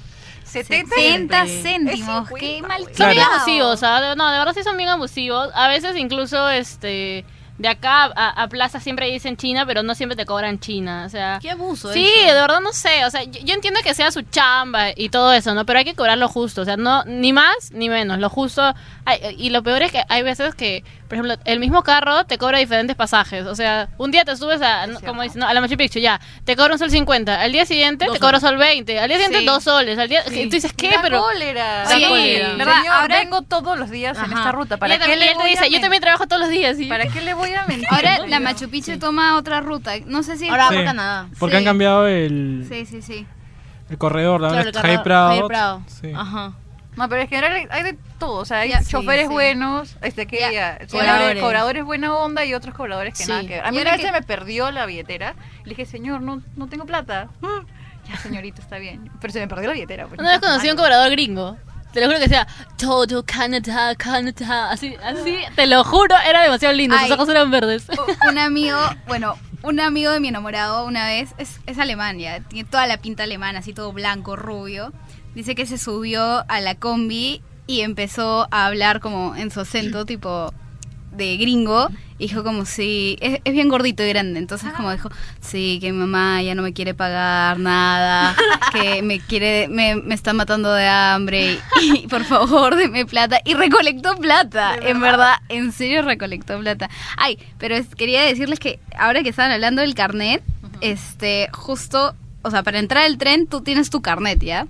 70 céntimos, qué mal. Son bien abusivos, ¿sabes? No, de verdad sí son bien abusivos. A veces incluso de acá a Plaza siempre dicen China, pero no siempre te cobran China, o sea... Qué abuso Sí, eso. de verdad no sé, o sea, yo entiendo que sea su chamba y todo eso, ¿no? Pero hay que cobrar lo justo, o sea, no ni más ni menos, lo justo. Y lo peor es que hay veces que, por ejemplo, el mismo carro te cobra diferentes pasajes, o sea, un día te subes a, como dicen, a la Machu Picchu, ya, te cobra un sol 50, al día siguiente te cobra sol 20, al día siguiente 2 soles, al día... Sí. Tú dices, ¿qué? Da Pero... cólera. Sí, Da cólera. ¿verdad? Señor, Ahora vengo todos los días en Ajá. esta ruta. Y ¿Para él qué también- le él te voy dice, a yo también trabajo todos los días. ¿Sí? ¿Para qué le voy a mentir? Ahora la Machu Picchu toma otra ruta. No sé si... Ahora Sí, por Canadá. Porque han cambiado el Sí. el corredor, la Claro, el Jaime Jaime Prado. Prado. Sí. Ajá. No, pero es que ahora hay de todo, o sea, hay Ya, sí, choferes sí. buenos, cobradores buena onda y otros cobradores que Sí. nada que ver. A mí Y una ahora vez se me perdió la billetera, le dije, señor, no tengo plata. Ya, señorita, está bien. Pero se me perdió la billetera. Pues, Una vez conocí a un cobrador gringo. Te lo juro que decía, todo Canadá, Canadá. Así, te lo juro, era demasiado lindo. Sus Ay. ojos eran verdes. Un amigo de mi enamorado una vez es alemán, ya, tiene toda la pinta alemana, así todo blanco, rubio. Dice que se subió a la combi y empezó a hablar como en su acento tipo de gringo. Y dijo como sí, es bien gordito y grande, entonces como dijo, sí, que mi mamá ya no me quiere pagar nada, que me está matando de hambre y por favor deme plata. Y recolectó plata, en verdad, en serio recolectó plata. Ay, pero quería decirles que ahora que estaban hablando del carnet, justo, o sea, para entrar al tren tú tienes tu carnet, ¿ya?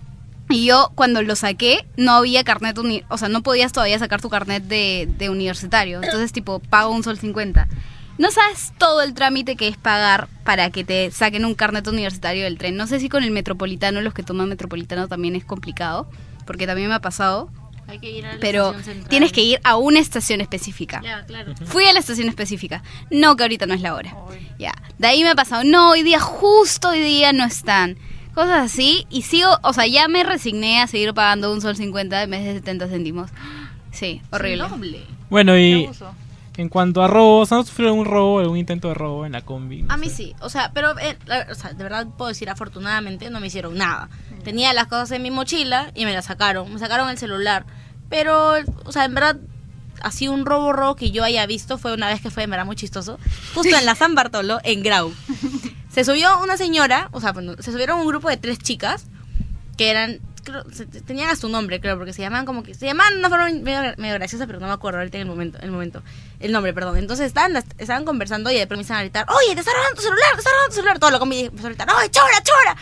Y yo cuando lo saqué no había carnet, o sea, no podías todavía sacar tu carnet de universitario. Entonces tipo, pago un sol 50. No sabes todo el trámite que es pagar para que te saquen un carnet universitario del tren. No sé si con el metropolitano, los que toman metropolitano también es complicado, porque también me ha pasado. Hay que ir a la Pero estación central. tienes que ir a una estación específica. Ya, claro. Fui a la estación específica. No, que ahorita no es la hora. Ya. De ahí me ha pasado. No, justo hoy día no están. Cosas así. Y sigo, o sea, ya me resigné a seguir pagando un sol 50 en vez de 70 céntimos. Sí, horrible. Bueno, y en cuanto a robos, ¿han sufrido algún robo, algún intento de robo en la combi? A mí sí, o sea, pero o sea, de verdad puedo decir, afortunadamente no me hicieron nada. Tenía las cosas en mi mochila y me las sacaron. Me sacaron el celular. Pero, o sea, en verdad, así un robo que yo haya visto fue una vez que fue en verdad muy chistoso. Justo en la San Bartolo, en Grau. Se subió una señora, o sea, bueno, se subieron un grupo de 3 chicas que eran, creo, tenían hasta su nombre, creo, porque se llamaban de una forma medio graciosa, pero no me acuerdo ahorita en el nombre, perdón. Entonces estaban conversando y de pronto empezaron a gritar, oye, te está robando tu celular, todo lo comí y empezó a gritar, oye, chora.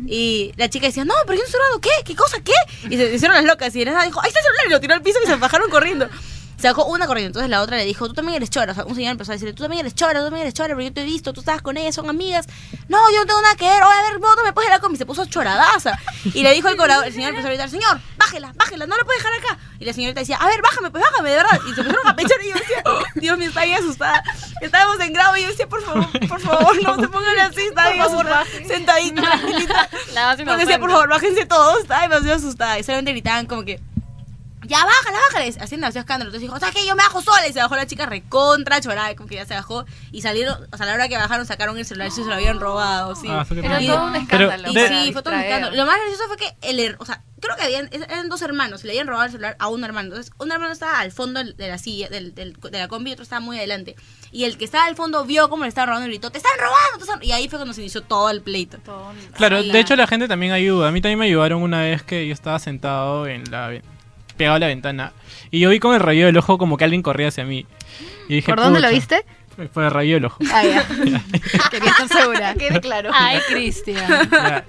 Y la chica decía, no, pero yo no estoy robando, ¿qué cosa, qué? Y se hicieron las locas y ella dijo, ahí está el celular, y lo tiró al piso y se bajaron corriendo. Se bajó una corriendo, entonces la otra le dijo, tú también eres chora. O sea, un señor empezó a decirle, tú también eres chora, pero yo te he visto, tú estabas con ellas, son amigas. No, yo no tengo nada que ver, oye, a ver, vos no me puedes dejar combi. Se puso choradaza. Y le dijo el cobrador, el señor empezó a gritar, señor, bájela, no la puedes dejar acá. Y la señorita decía, a ver, bájame, de verdad. Y se empezaron a pechar y yo decía, Dios mío, estaba bien asustada. Estábamos en Grau y yo decía, por favor, no se pongan así, estaba bien asustada, sentadita, tranquilita. Yo decía, por favor, bájense todos, estaba demasiado asustada. Y solamente gritaban como que, ya, bájala, haciendo demasiado escándalo. Entonces dijo, o sea, que yo me bajo sola. Y se bajó la chica recontra chorada, como que ya se bajó. Y salieron, o sea, a la hora que bajaron, sacaron el celular y se lo habían robado, sí. Era todo un escándalo. Sí, fue todo un escándalo. Lo más gracioso fue que o sea, creo que eran 2 hermanos, le habían robado el celular a un hermano. Entonces, un hermano estaba al fondo de la silla, de la combi, y otro estaba muy adelante. Y el que estaba al fondo vio cómo le estaban robando y gritó, ¡te están robando! Y ahí fue cuando se inició todo el pleito. Claro, de hecho la gente también ayuda. A mí también me ayudaron una vez que yo estaba sentado pegado a la ventana y yo vi con el rabillo del ojo como que alguien corría hacia mí. Y dije, ¿por dónde lo "Pucha". viste? Por el rabillo del ojo. Ah, ya. Quería estar segura, quede claro. Ay, Cristian. Ya,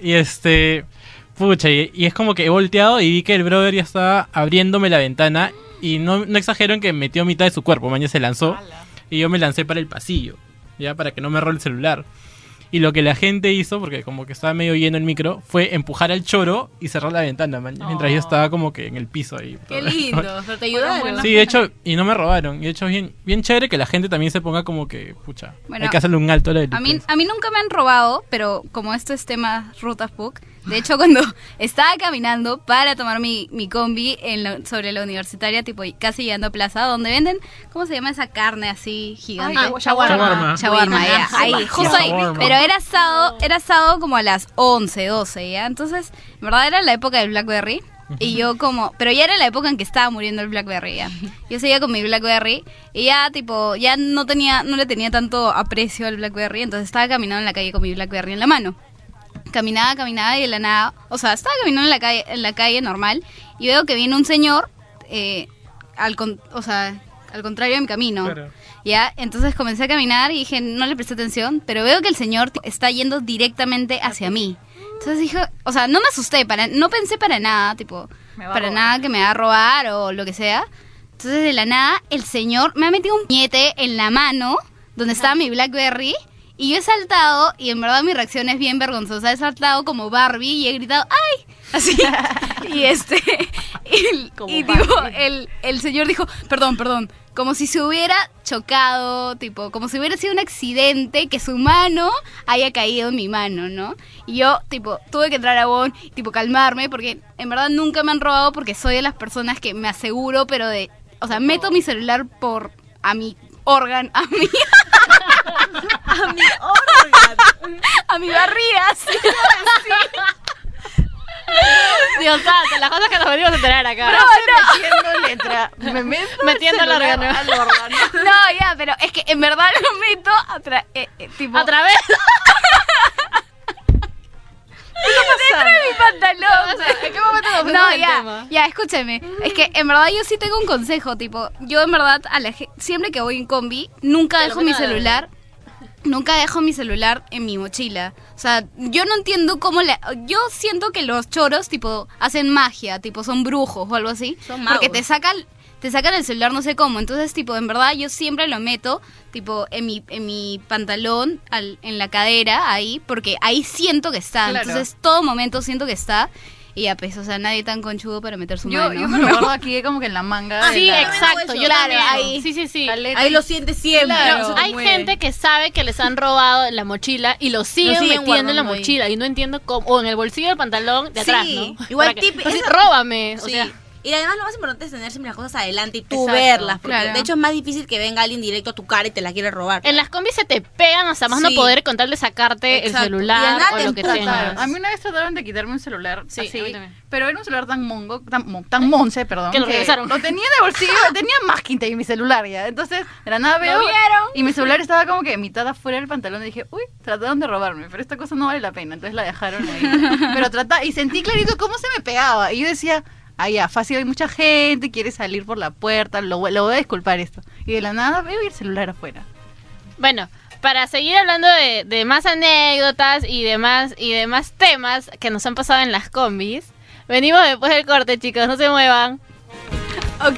y pucha, y es como que he volteado y vi que el brother ya estaba abriéndome la ventana y no exagero en que metió mitad de su cuerpo, mañana se lanzó y yo me lancé para el pasillo, ya para que no me robe el celular. Y lo que la gente hizo, porque como que estaba medio lleno el micro, fue empujar al choro y cerrar la ventana, mientras yo estaba como que en el piso ahí. Qué lindo, pero te ayudaron. Sí, de hecho, y no me robaron. Y de hecho, bien chévere que la gente también se ponga como que, pucha, Bueno, hay que hacerle un alto a la A delincuencia. mí nunca me han robado, pero como esto es tema Rutas PUC, de hecho cuando estaba caminando para tomar mi combi sobre la universitaria, tipo casi llegando a Plaza, donde venden, ¿cómo se llama esa carne así gigante? Ay, shawarma. Shawarma, ya, ahí, Sí, justo ahí. shawarma. Pero era sábado como a las 11, 12, ¿ya? Entonces, en verdad era la época del Blackberry. Y yo como... Pero ya era la época en que estaba muriendo el BlackBerry ya. Yo seguía con mi BlackBerry y ya tipo... Ya no le tenía tanto aprecio al BlackBerry. Entonces estaba caminando en la calle con mi BlackBerry en la mano. Caminaba y de la nada... O sea, estaba caminando en la calle normal. Y veo que viene un señor... al contrario de mi camino. Claro. Ya, entonces comencé a caminar y dije, no le presté atención, pero veo que el señor está yendo directamente hacia mí. Entonces dije, o sea, no me asusté, no pensé para nada, tipo, para nada que me va a robar o lo que sea. Entonces de la nada, el señor me ha metido un puñete en la mano donde estaba mi BlackBerry y yo he saltado y en verdad mi reacción es bien vergonzosa. He saltado como Barbie y he gritado, ¡ay! Así, y tipo, el señor dijo, perdón, como si se hubiera chocado, tipo, como si hubiera sido un accidente que su mano haya caído en mi mano, ¿no? Y yo, tipo, tuve que entrar a Bon, tipo, calmarme, porque en verdad nunca me han robado porque soy de las personas que me aseguro, pero meto mi celular a mi órgano, a mi barriga, sí. Dios santo, las cosas que nos venimos a enterar acá. Metiendo letra. Metiendo el órgano. No, ya, pero es que en verdad lo meto a través. Dentro de mi pantalón. O sea, ¿en qué momento nos fuimos del tema? Ya, escúchame. Es que en verdad yo sí tengo un consejo, tipo, yo en verdad siempre que voy en combi, nunca dejo mi celular. Nunca dejo mi celular en mi mochila. O sea, yo no entiendo cómo yo siento que los choros, tipo, hacen magia, tipo, son brujos o algo así. Son magos. Porque te sacan el celular no sé cómo. Entonces, tipo, en verdad yo siempre lo meto, tipo, en mi pantalón, en la cadera, ahí, porque ahí siento que está. Claro. Entonces, todo momento siento que está. Y ya, pues, o sea, nadie tan conchudo para meter su mano. Yo me lo guardo aquí como que en la manga. Sí, exacto. Yo claro, también. ahí. Sí. Ahí lo sientes siempre. Claro. Hay gente que sabe que les han robado la mochila y lo siguen metiendo en la mochila. Y no entiendo cómo. O en el bolsillo del pantalón de atrás, ¿no? Igual tip. Róbame. Sí. O sea. Y además lo más importante es tener siempre las cosas adelante y tú Exacto, verlas. Porque claro. de hecho es más difícil que venga alguien directo a tu cara y te la quiere robar. En las combis se te pegan hasta más no poder con tal de sacarte el celular o lo que tengas. A mí una vez trataron de quitarme un celular Sí, así, a mí también. pero era un celular tan monce, perdón, Que lo regresaron. lo tenía de bolsillo, tenía más que mi celular ya. Entonces, de la nada veo vieron? y mi celular estaba como que mitad afuera del pantalón y dije, uy, trataron de robarme, pero esta cosa no vale la pena, entonces la dejaron ahí. Pero y sentí clarito cómo se me pegaba y yo decía, ya, fácil, hay mucha gente, quiere salir por la puerta, lo voy a disculpar esto. Y de la nada veo el celular afuera. Bueno, para seguir hablando de más anécdotas y demás temas que nos han pasado en las combis, venimos después del corte, chicos, no se muevan. Ok.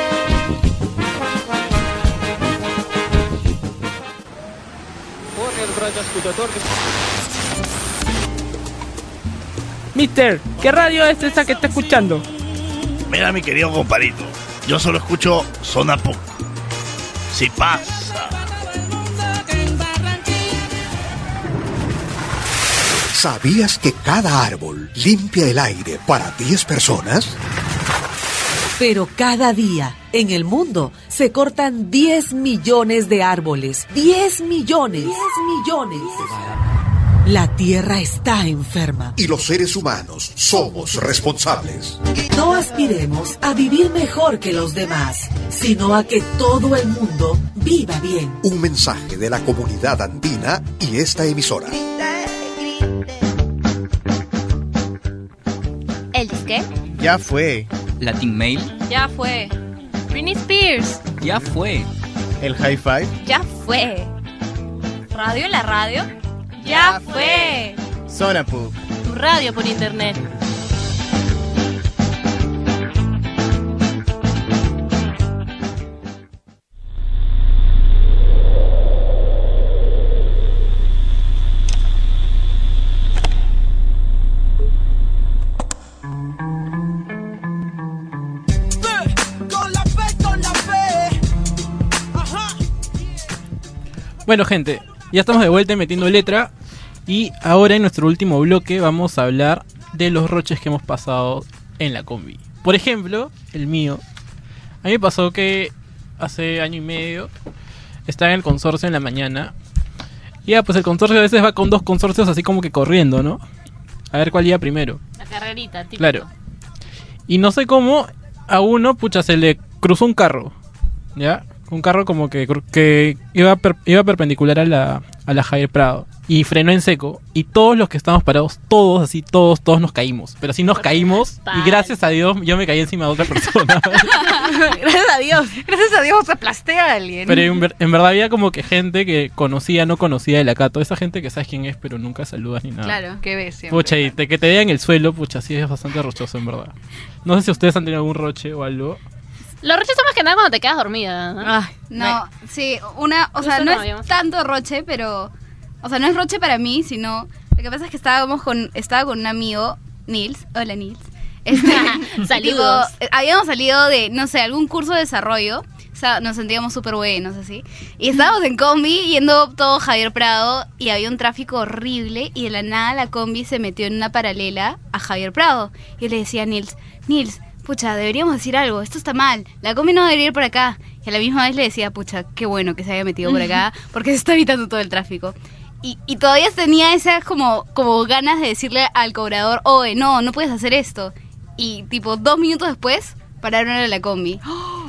Mister, ¿qué radio es esa que está escuchando? Mira, mi querido compadrito, yo solo escucho Zona PUC. Si pasa. ¿Sabías que cada árbol limpia el aire para 10 personas? Pero cada día en el mundo se cortan 10 millones de árboles. 10 millones. 10 millones. La Tierra está enferma. Y los seres humanos somos responsables. No aspiremos a vivir mejor que los demás, sino a que todo el mundo viva bien. Un mensaje de la comunidad andina y esta emisora. ¿El disque? Ya fue. Latin Mail. Ya fue. Britney Spears. Ya fue. El High Five. Ya fue. ¿Radio en la radio? Ya fue. Zona PUC. Tu radio por internet. Bueno, gente, ya estamos de vuelta metiendo letra. Y ahora en nuestro último bloque vamos a hablar de los roches que hemos pasado en la combi. Por ejemplo, el mío. A mí me pasó que hace año y medio estaba en el consorcio en la mañana. Y ya, pues el consorcio a veces va con dos consorcios así como que corriendo, ¿no? A ver cuál iba primero. La carrerita, típico. Claro. Y no sé cómo a uno, pucha, se le cruzó un carro, ¿ya? Un carro como que iba perpendicular a la Javier Prado. Y frenó en seco. Y todos los que estábamos parados, todos nos caímos. Pero sí nos caímos. Y gracias a Dios, yo me caí encima de otra persona. Gracias a Dios. Gracias a Dios, aplasté a alguien. Pero en verdad había como que gente que no conocía el Acato. Esa gente que sabes quién es, pero nunca saludas ni nada. Claro, que ves siempre. Pucha, y que te vean en el suelo, pucha, sí es bastante rochoso, en verdad. No sé si ustedes han tenido algún roche o algo. Los roches son más que nada cuando te quedas dormida, ¿no? Ay, no, sí, o sea, no es tanto roche, pero... O sea, no es roche para mí, sino... Lo que pasa es que estaba con un amigo, Nils. Hola, Nils. Saludos. Habíamos salido de, no sé, algún curso de desarrollo. O sea, nos sentíamos súper buenos, así. Y estábamos en combi, yendo todo Javier Prado, y había un tráfico horrible, y de la nada la combi se metió en una paralela a Javier Prado. Y yo le decía a Nils, pucha, deberíamos decir algo, esto está mal, la combi no debería ir por acá. Y a la misma vez le decía, pucha, qué bueno que se haya metido por acá, porque se está evitando todo el tráfico. Y todavía tenía esas como ganas de decirle al cobrador, oye, no puedes hacer esto. Y tipo 2 minutos después, pararon a la combi.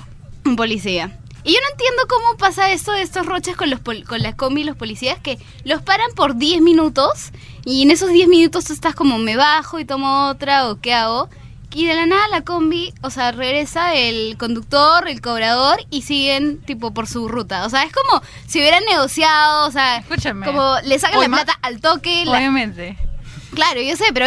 Un policía. Y yo no entiendo cómo pasa esto de estos roches con las combi y los policías, que los paran por 10 minutos, y en esos 10 minutos tú estás como, me bajo y tomo otra, o qué hago. Y de la nada la combi, o sea, regresa el conductor, el cobrador, y siguen tipo por su ruta. O sea, es como si hubieran negociado, o sea, escúchame, como le sacan la plata al toque. Obviamente. Claro, yo sé, pero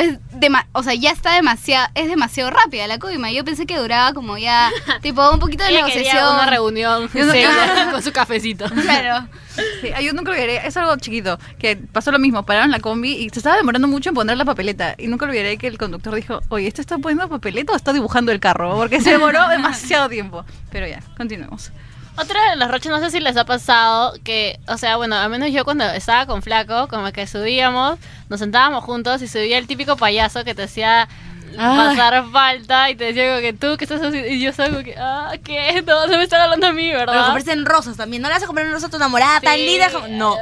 o sea, ya está demasiado rápida la coima. Yo pensé que duraba como ya, tipo, un poquito de negociación. Una reunión con su cafecito. Claro. Sí, yo nunca olvidaré, es algo chiquito, que pasó lo mismo, pararon la combi y se estaba demorando mucho en poner la papeleta. Y nunca olvidaré que el conductor dijo, oye, ¿esto está poniendo papeleta o está dibujando el carro? Porque se demoró demasiado tiempo. Pero ya, continuemos. Otra de los roches, no sé si les ha pasado que, o sea, bueno, al menos yo cuando estaba con Flaco, como que subíamos, nos sentábamos juntos y subía el típico payaso que te hacía pasar falta y te decía como que tú, ¿qué estás haciendo? Y yo salgo que, ¿qué? No, se me está hablando a mí, ¿verdad? Pero comprarse en rosas también, ¿no le vas a comprar en rosas a tu enamorada tan linda? No.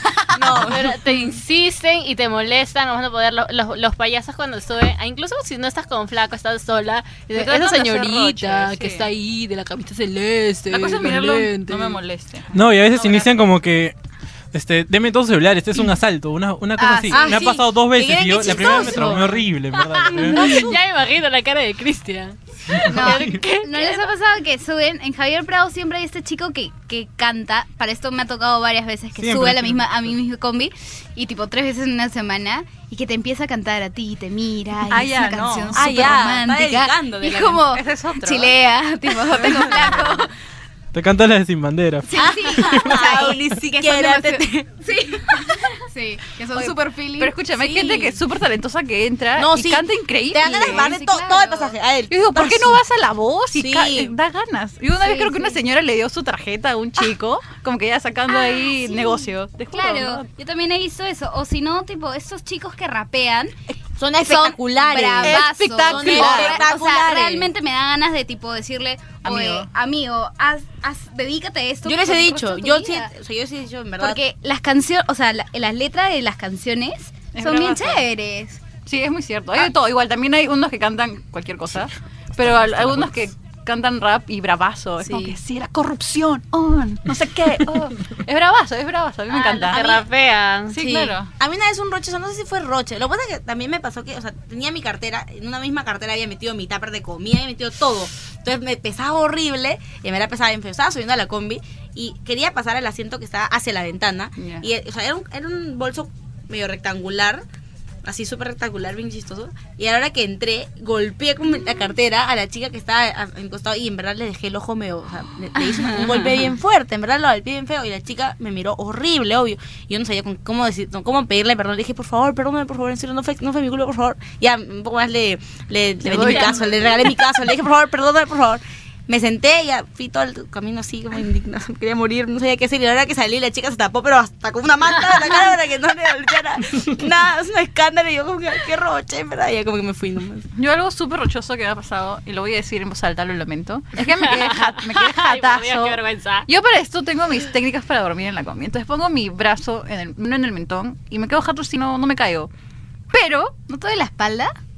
Pero te insisten y te molestan, vamos a poder los payasos cuando suben, incluso si no estás con Flaco, estás sola, y esa señorita que está ahí de la camisa celeste, la cosa es mirarlo, no me moleste. No, y a veces inician como que deme todo celular, este es un asalto, una cosa así. Me ha pasado 2 veces y yo la primera vez me traumé horrible, en verdad. Ya me imagino la cara de Cristian. ¿No les ha pasado que suben? En Javier Prado siempre hay este chico que canta. Para esto me ha tocado varias veces que siempre, sube a mi misma combi, y tipo 3 veces en una semana, y que te empieza a cantar a ti, te mira, y es una canción súper romántica, y como chilea, tipo, tengo Flaco. Te cantas la de Sin Bandera. Sí. Ni siquiera sí, que son súper feeling. Pero escúchame, hay gente que es súper talentosa que entra y canta increíble. Te dan ganas de darle todo el pasaje a él. Yo digo, ¿por qué no vas a La Voz? Y da ganas. Y una vez creo que una señora le dio su tarjeta a un chico, como que ya sacando ahí negocio. Claro, yo también he visto eso. O si no, tipo, estos chicos que rapean son espectaculares. Espectaculares. O sea, realmente me da ganas de tipo decirle, amigo, dedícate a esto. Yo les he dicho, yo sí he dicho, en verdad. Porque las canciones, o sea, las letras de las canciones son bien chéveres. Sí, es muy cierto. Hay de todo. Igual también hay unos que cantan cualquier cosa, pero algunos que cantan rap y bravazo. Es como que sí, la corrupción, no sé qué. Es bravazo, a mí me encanta. Te rapean. Sí, claro. A mí una vez un roche, no sé si fue roche. Lo que pasa es que también me pasó que, o sea, tenía mi cartera, en una misma cartera había metido mi tupper de comida, había metido todo. Entonces me pesaba horrible, y me la pesaba bien feo. Estaba subiendo a la combi y quería pasar al asiento que estaba hacia la ventana. Yeah. Y, o sea, era un bolso medio rectangular, así súper rectangular, bien chistoso. Y a la hora que entré, golpeé con la cartera a la chica que estaba en costado, y en verdad le dejé el ojo medio, o sea, le hice un golpe bien fuerte, en verdad lo golpeé bien feo, y la chica me miró horrible, obvio. Y yo no sabía cómo pedirle perdón. Le dije, por favor, perdóname, por favor, en serio, no fue mi culpa, por favor. Ya un poco más le vendí mi caso, le regalé mi caso, le dije, por favor, perdóname, por favor. Me senté y ya fui todo el camino así como indignada, quería morir, no sabía qué hacer, y la hora que salí la chica se tapó pero hasta con una manta en la cara para que no le golpeara nada, es un escándalo, y yo como que qué roche, ¿verdad? Y ya como que me fui nomás. Yo algo súper rochoso que me ha pasado, y lo voy a decir en voz alta, lo lamento, es que me quedé jatazo. Dios, qué vergüenza. Yo para esto tengo mis técnicas para dormir en la combi, entonces pongo mi brazo no en el mentón y me quedo jato si no me caigo. Pero ¿no te duele la espalda?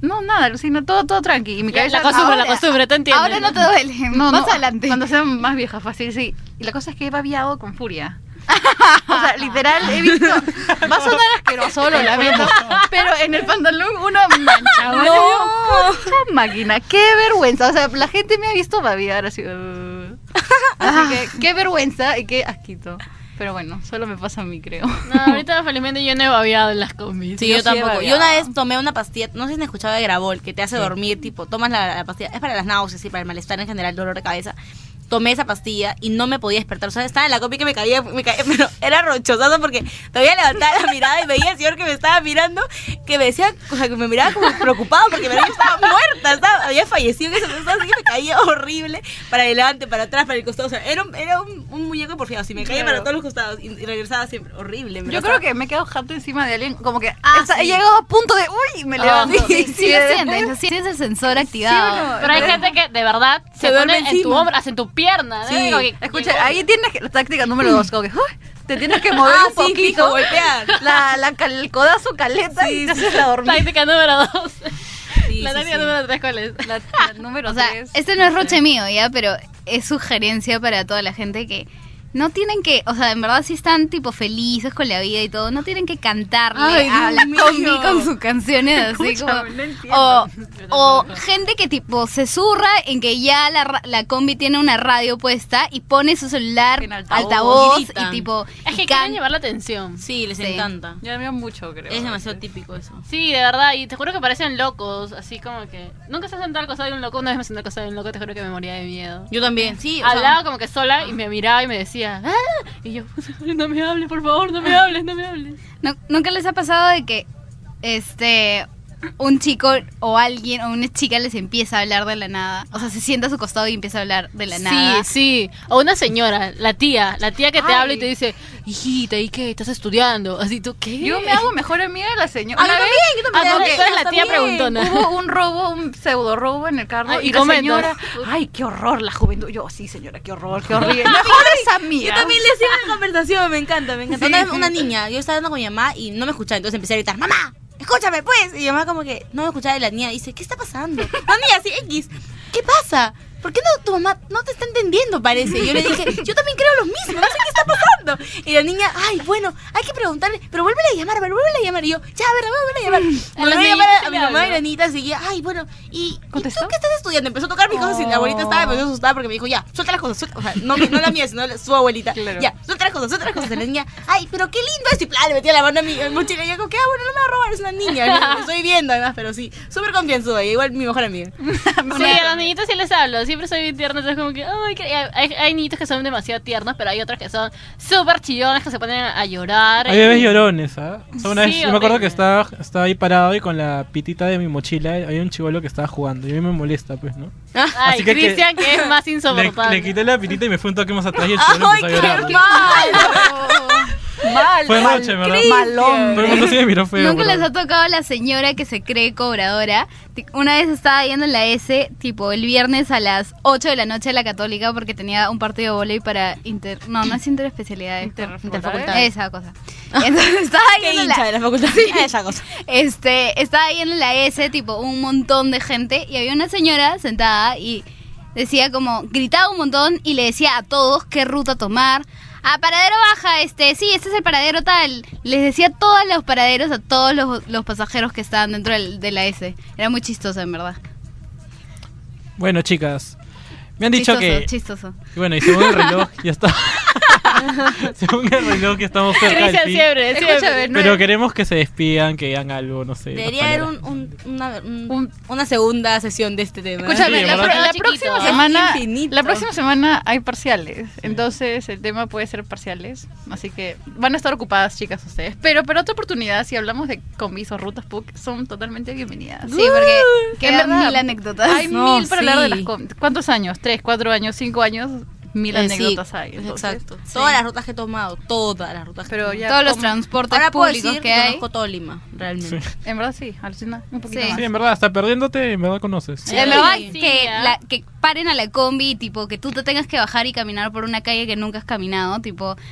No, nada, Lucina, todo tranqui. Y mi cabeza, la costumbre, te entiendo. Ahora no te duele. Más adelante. Cuando sea más vieja, fácil, sí. Y la cosa es que he babiado con furia. O sea, literal, he visto. Va a sonar asqueroso, lo lamento. Pero en el pantalón una mancha. No. Pucha máquina, qué vergüenza. O sea, la gente me ha visto babear así. Así que qué vergüenza y qué asquito. Pero bueno, solo me pasa a mí, creo. No, ahorita felizmente yo no he babeado en las combis. Sí, yo tampoco. he Yo una vez tomé una pastilla, no sé si han escuchado de Gravol, que te hace dormir, tipo, tomas la pastilla, es para las náuseas y para el malestar en general, dolor de cabeza. Tomé esa pastilla y no me podía despertar. O sea, estaba en la combi que me caía, pero era rochosazo porque todavía levantaba la mirada y veía al señor que me estaba mirando, que me decía, o sea, que me miraba como preocupado porque me estaba muerta, había fallecido, que eso así que me caía horrible, para adelante, para atrás, para el costado. O sea, era un muñeco porfiado, así me caía para todos los costados y regresaba siempre, horrible. Yo creo que me he quedado jato encima de alguien, como que he llegado a punto de, uy, me levanto. Sí, lo sientes el sensor activado. Sí, no, pero hay gente que de verdad se pone en tu hombro, en tu pierna, ¿no? Sí. Como que- Escucha, ahí tienes que, la táctica número 2, como que te tienes que mover un poquito, fijo, golpear. el codazo caleta y te haces la dormida. Táctica número 2. Sí, La sí, táctica sí. número 3, ¿cuál es? La número O sea, 3. este no es roche mío, ¿ya? Pero es sugerencia para toda la gente que no tienen que, o sea, en verdad si están tipo felices con la vida y todo, no tienen que cantarle Ay, a Dios la mío. combi con sus canciones así como... Escúchame, no entiendo. O gente que tipo se zurra en que ya la combi tiene una radio puesta y pone su celular En altavoz. altavoz Y y gritan. tipo... Es y que quieren llevar la atención. Sí, les Sí. encanta. Ya me da mucho, creo. Es demasiado típico eso. Sí, de verdad, y te juro que parecen locos, así como que... Nunca se sentado al costado de un loco, una vez me senté al costado de un loco, te juro que me moría de miedo. Yo también, sí. o sea, Hablaba como que sola y me miraba y me decía, ¡ah! Y yo, no me hables, por favor, no me hables, no me hables. ¿Nunca les ha pasado de que un chico o alguien o una chica les empieza a hablar de la nada? O sea, se sienta a su costado y empieza a hablar de la nada. Sí. O una señora, la tía que te Ay. habla y te dice, hijita, ¿y qué? ¿Estás estudiando? Así, ¿tú qué? Yo me hago mejor amiga de la señora. Ah, yo también, yo también. Ah, no, tú eres la tía También. preguntona. Hubo un robo, un pseudo robo en el carro Ah, y y la comentas. señora, ay, qué horror la juventud. Yo, sí, señora, qué horror, qué horrible. Mejores amigas. Yo también le hacía una conversación, me encanta. Sí, Una, sí. una niña, yo estaba hablando con mi mamá y no me escuchaba, entonces empecé a gritar, ¡mamá! ¡Escúchame, pues! Y mi mamá como que no me escuchaba y la niña dice, ¿qué está pasando? La niña así, X, ¿qué pasa? ¿Por qué no tu mamá no te está entendiendo, parece? Y yo le dije, yo también creo lo mismo, no sé qué está pasando. Y la niña, ay, bueno, hay que preguntarle, pero vuélvele a llamar, Y yo, ya, a ver, vuélvele a llamar. Volví a llamar a mi mamá y la niñita seguía, ay, bueno, ¿y tú qué estás estudiando? Empezó a tocar mis cosas y la abuelita estaba demasiado asustada porque me dijo, ya, suelta las cosas, suelta. O sea, no la mía, sino su abuelita. Claro. Ya, suelta las cosas. Y la niña, ay, pero qué lindo es. Y plan, le metía la mano a mi mochila y yo como que, bueno, no me va a robar, es una niña. Lo estoy viendo además, pero sí, súper confianzuda, igual mi mejor amiga. Sí, a los niñitos sí les hablo, siempre soy bien tierna, entonces como que, ay, hay niñitos que son demasiado tiernos, pero hay otros que son súper chillones, que se ponen a llorar. Hay bebés llorones, ¿ah? O sea, una Sí, vez yo me acuerdo que horrible. estaba ahí parado y con la pitita de mi mochila había un chivolo que estaba jugando y a mí me molesta, pues, ¿no? Ay, Así que- Cristian, que es más Le insoportable. quité la pitita y me fui un toque más atrás y el chivolo ¡Ay, empezó a llorar. qué malo! Mal, Fue mal, noche, ¿verdad? malón. Todo el mundo sí me miró feo. Nunca pero- les ha tocado la señora que se cree cobradora. Una vez estaba yendo en la S, tipo el viernes a las 8 de la noche a la Católica porque tenía un partido de vóley para no es interespecialidades. Interfacultades. Esa cosa. Entonces estaba Qué yendo en hincha de la facultad. Sí. Esa cosa. Estaba yendo en la S, tipo un montón de gente y había una señora sentada y decía como, gritaba un montón y le decía a todos qué ruta tomar. A paradero baja, sí, este es el paradero tal. Les decía todos los paraderos a todos los pasajeros que estaban dentro de la S. Era muy chistoso, en verdad. Bueno, chicas, me han dicho Chistoso. Y bueno, y según el reloj, ya está. Según el reloj, ya estamos cerca del Cristian fin. siempre. Escúchame, no Pero es- queremos que se despidan, que hagan algo, no sé. Debería haber una segunda sesión de este tema. Escúchame, Sí, la, ¿verdad? la Chiquito. próxima Es semana, infinito. la próxima semana hay parciales, entonces el tema puede ser parciales, así que van a estar ocupadas, chicas, ustedes. Pero para otra oportunidad, si hablamos de combis o rutas PUC, son totalmente bienvenidas. Sí, porque En quedan verdad, mil anécdotas. Hay No, mil para hablar de sí. las combis. ¿Cuántos años? ¿3, 4 años, 5 años? Mil anécdotas sí, hay. Entonces, exacto. sí. Todas las rutas que he tomado, todas las rutas Pero que he ya Todos los como- transportes Ahora puedo públicos decir que hay. conozco todo Lima, realmente. Sí. En verdad sí, alucina un poquito Sí. más. Sí, en verdad, hasta perdiéndote, en verdad conoces. Sí. En verdad Sí, que, ¿ah? que paren a la combi, tipo que tú te tengas que bajar y caminar por una calle que nunca has caminado, tipo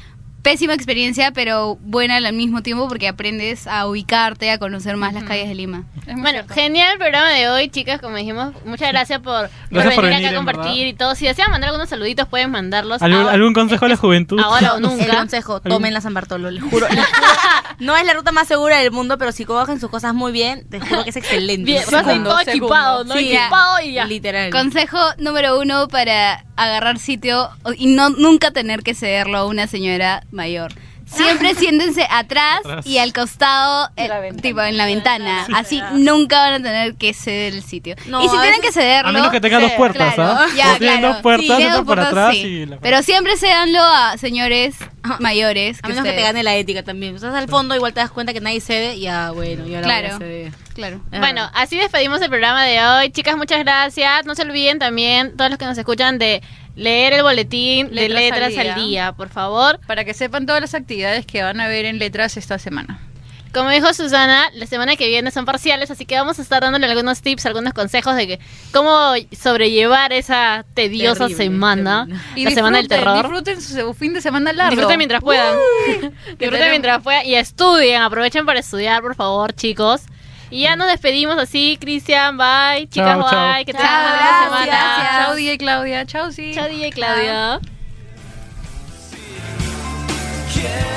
pésima experiencia, pero buena al mismo tiempo porque aprendes a ubicarte, a conocer más las calles de Lima. Bueno, genial el programa de hoy, chicas, como dijimos. Muchas gracias por Gracias por venir venir, acá a en compartir verdad. y todo. Si desean mandar algunos saluditos, pueden mandarlos. ¿Algún consejo a la juventud? Ahora o nunca. El consejo, tomen la San Bartolo, les juro. No es la ruta más segura del mundo, pero si cogen sus cosas muy bien, te juro que es excelente. Bien, vas a ir todo equipado, ¿no? Sí, Equipado y ya. literal. Consejo número 1 para agarrar sitio y nunca tener que cederlo a una señora mayor. Siempre siéntense atrás y al costado, tipo en la ventana. Así nunca van a tener que ceder el sitio. No, y si a tienen veces- que cederlo... A menos que tenga dos puertas, claro, ¿ah? ya, O tienen claro. dos puertas, Sí, una dos por puertas, atrás sí. y la- Pero siempre cédanlo a señores mayores. A menos que te gane la ética también. Estás al fondo, igual te das cuenta que nadie cede y bueno, yo ahora voy a ceder. Claro. Bueno, así despedimos el programa de hoy. Chicas, muchas gracias. No se olviden también, todos los que nos escuchan, de leer el boletín de Letras al Día, por favor. Para que sepan todas las actividades que van a ver en Letras esta semana. Como dijo Susana, la semana que viene son parciales, así que vamos a estar dándole algunos tips, algunos consejos de que cómo sobrellevar esa tediosa semana, Y la semana del terror. Disfruten su fin de semana largo. Disfruten mientras puedan. Disfruten mientras puedan y estudien, aprovechen para estudiar, por favor, chicos. Y ya nos despedimos así, Cristian, bye, chicas, Chao, chao. bye, que tengan una buena semana. Chao, DJ Claudia. Chao, sí. Chao, DJ Claudia. Quiero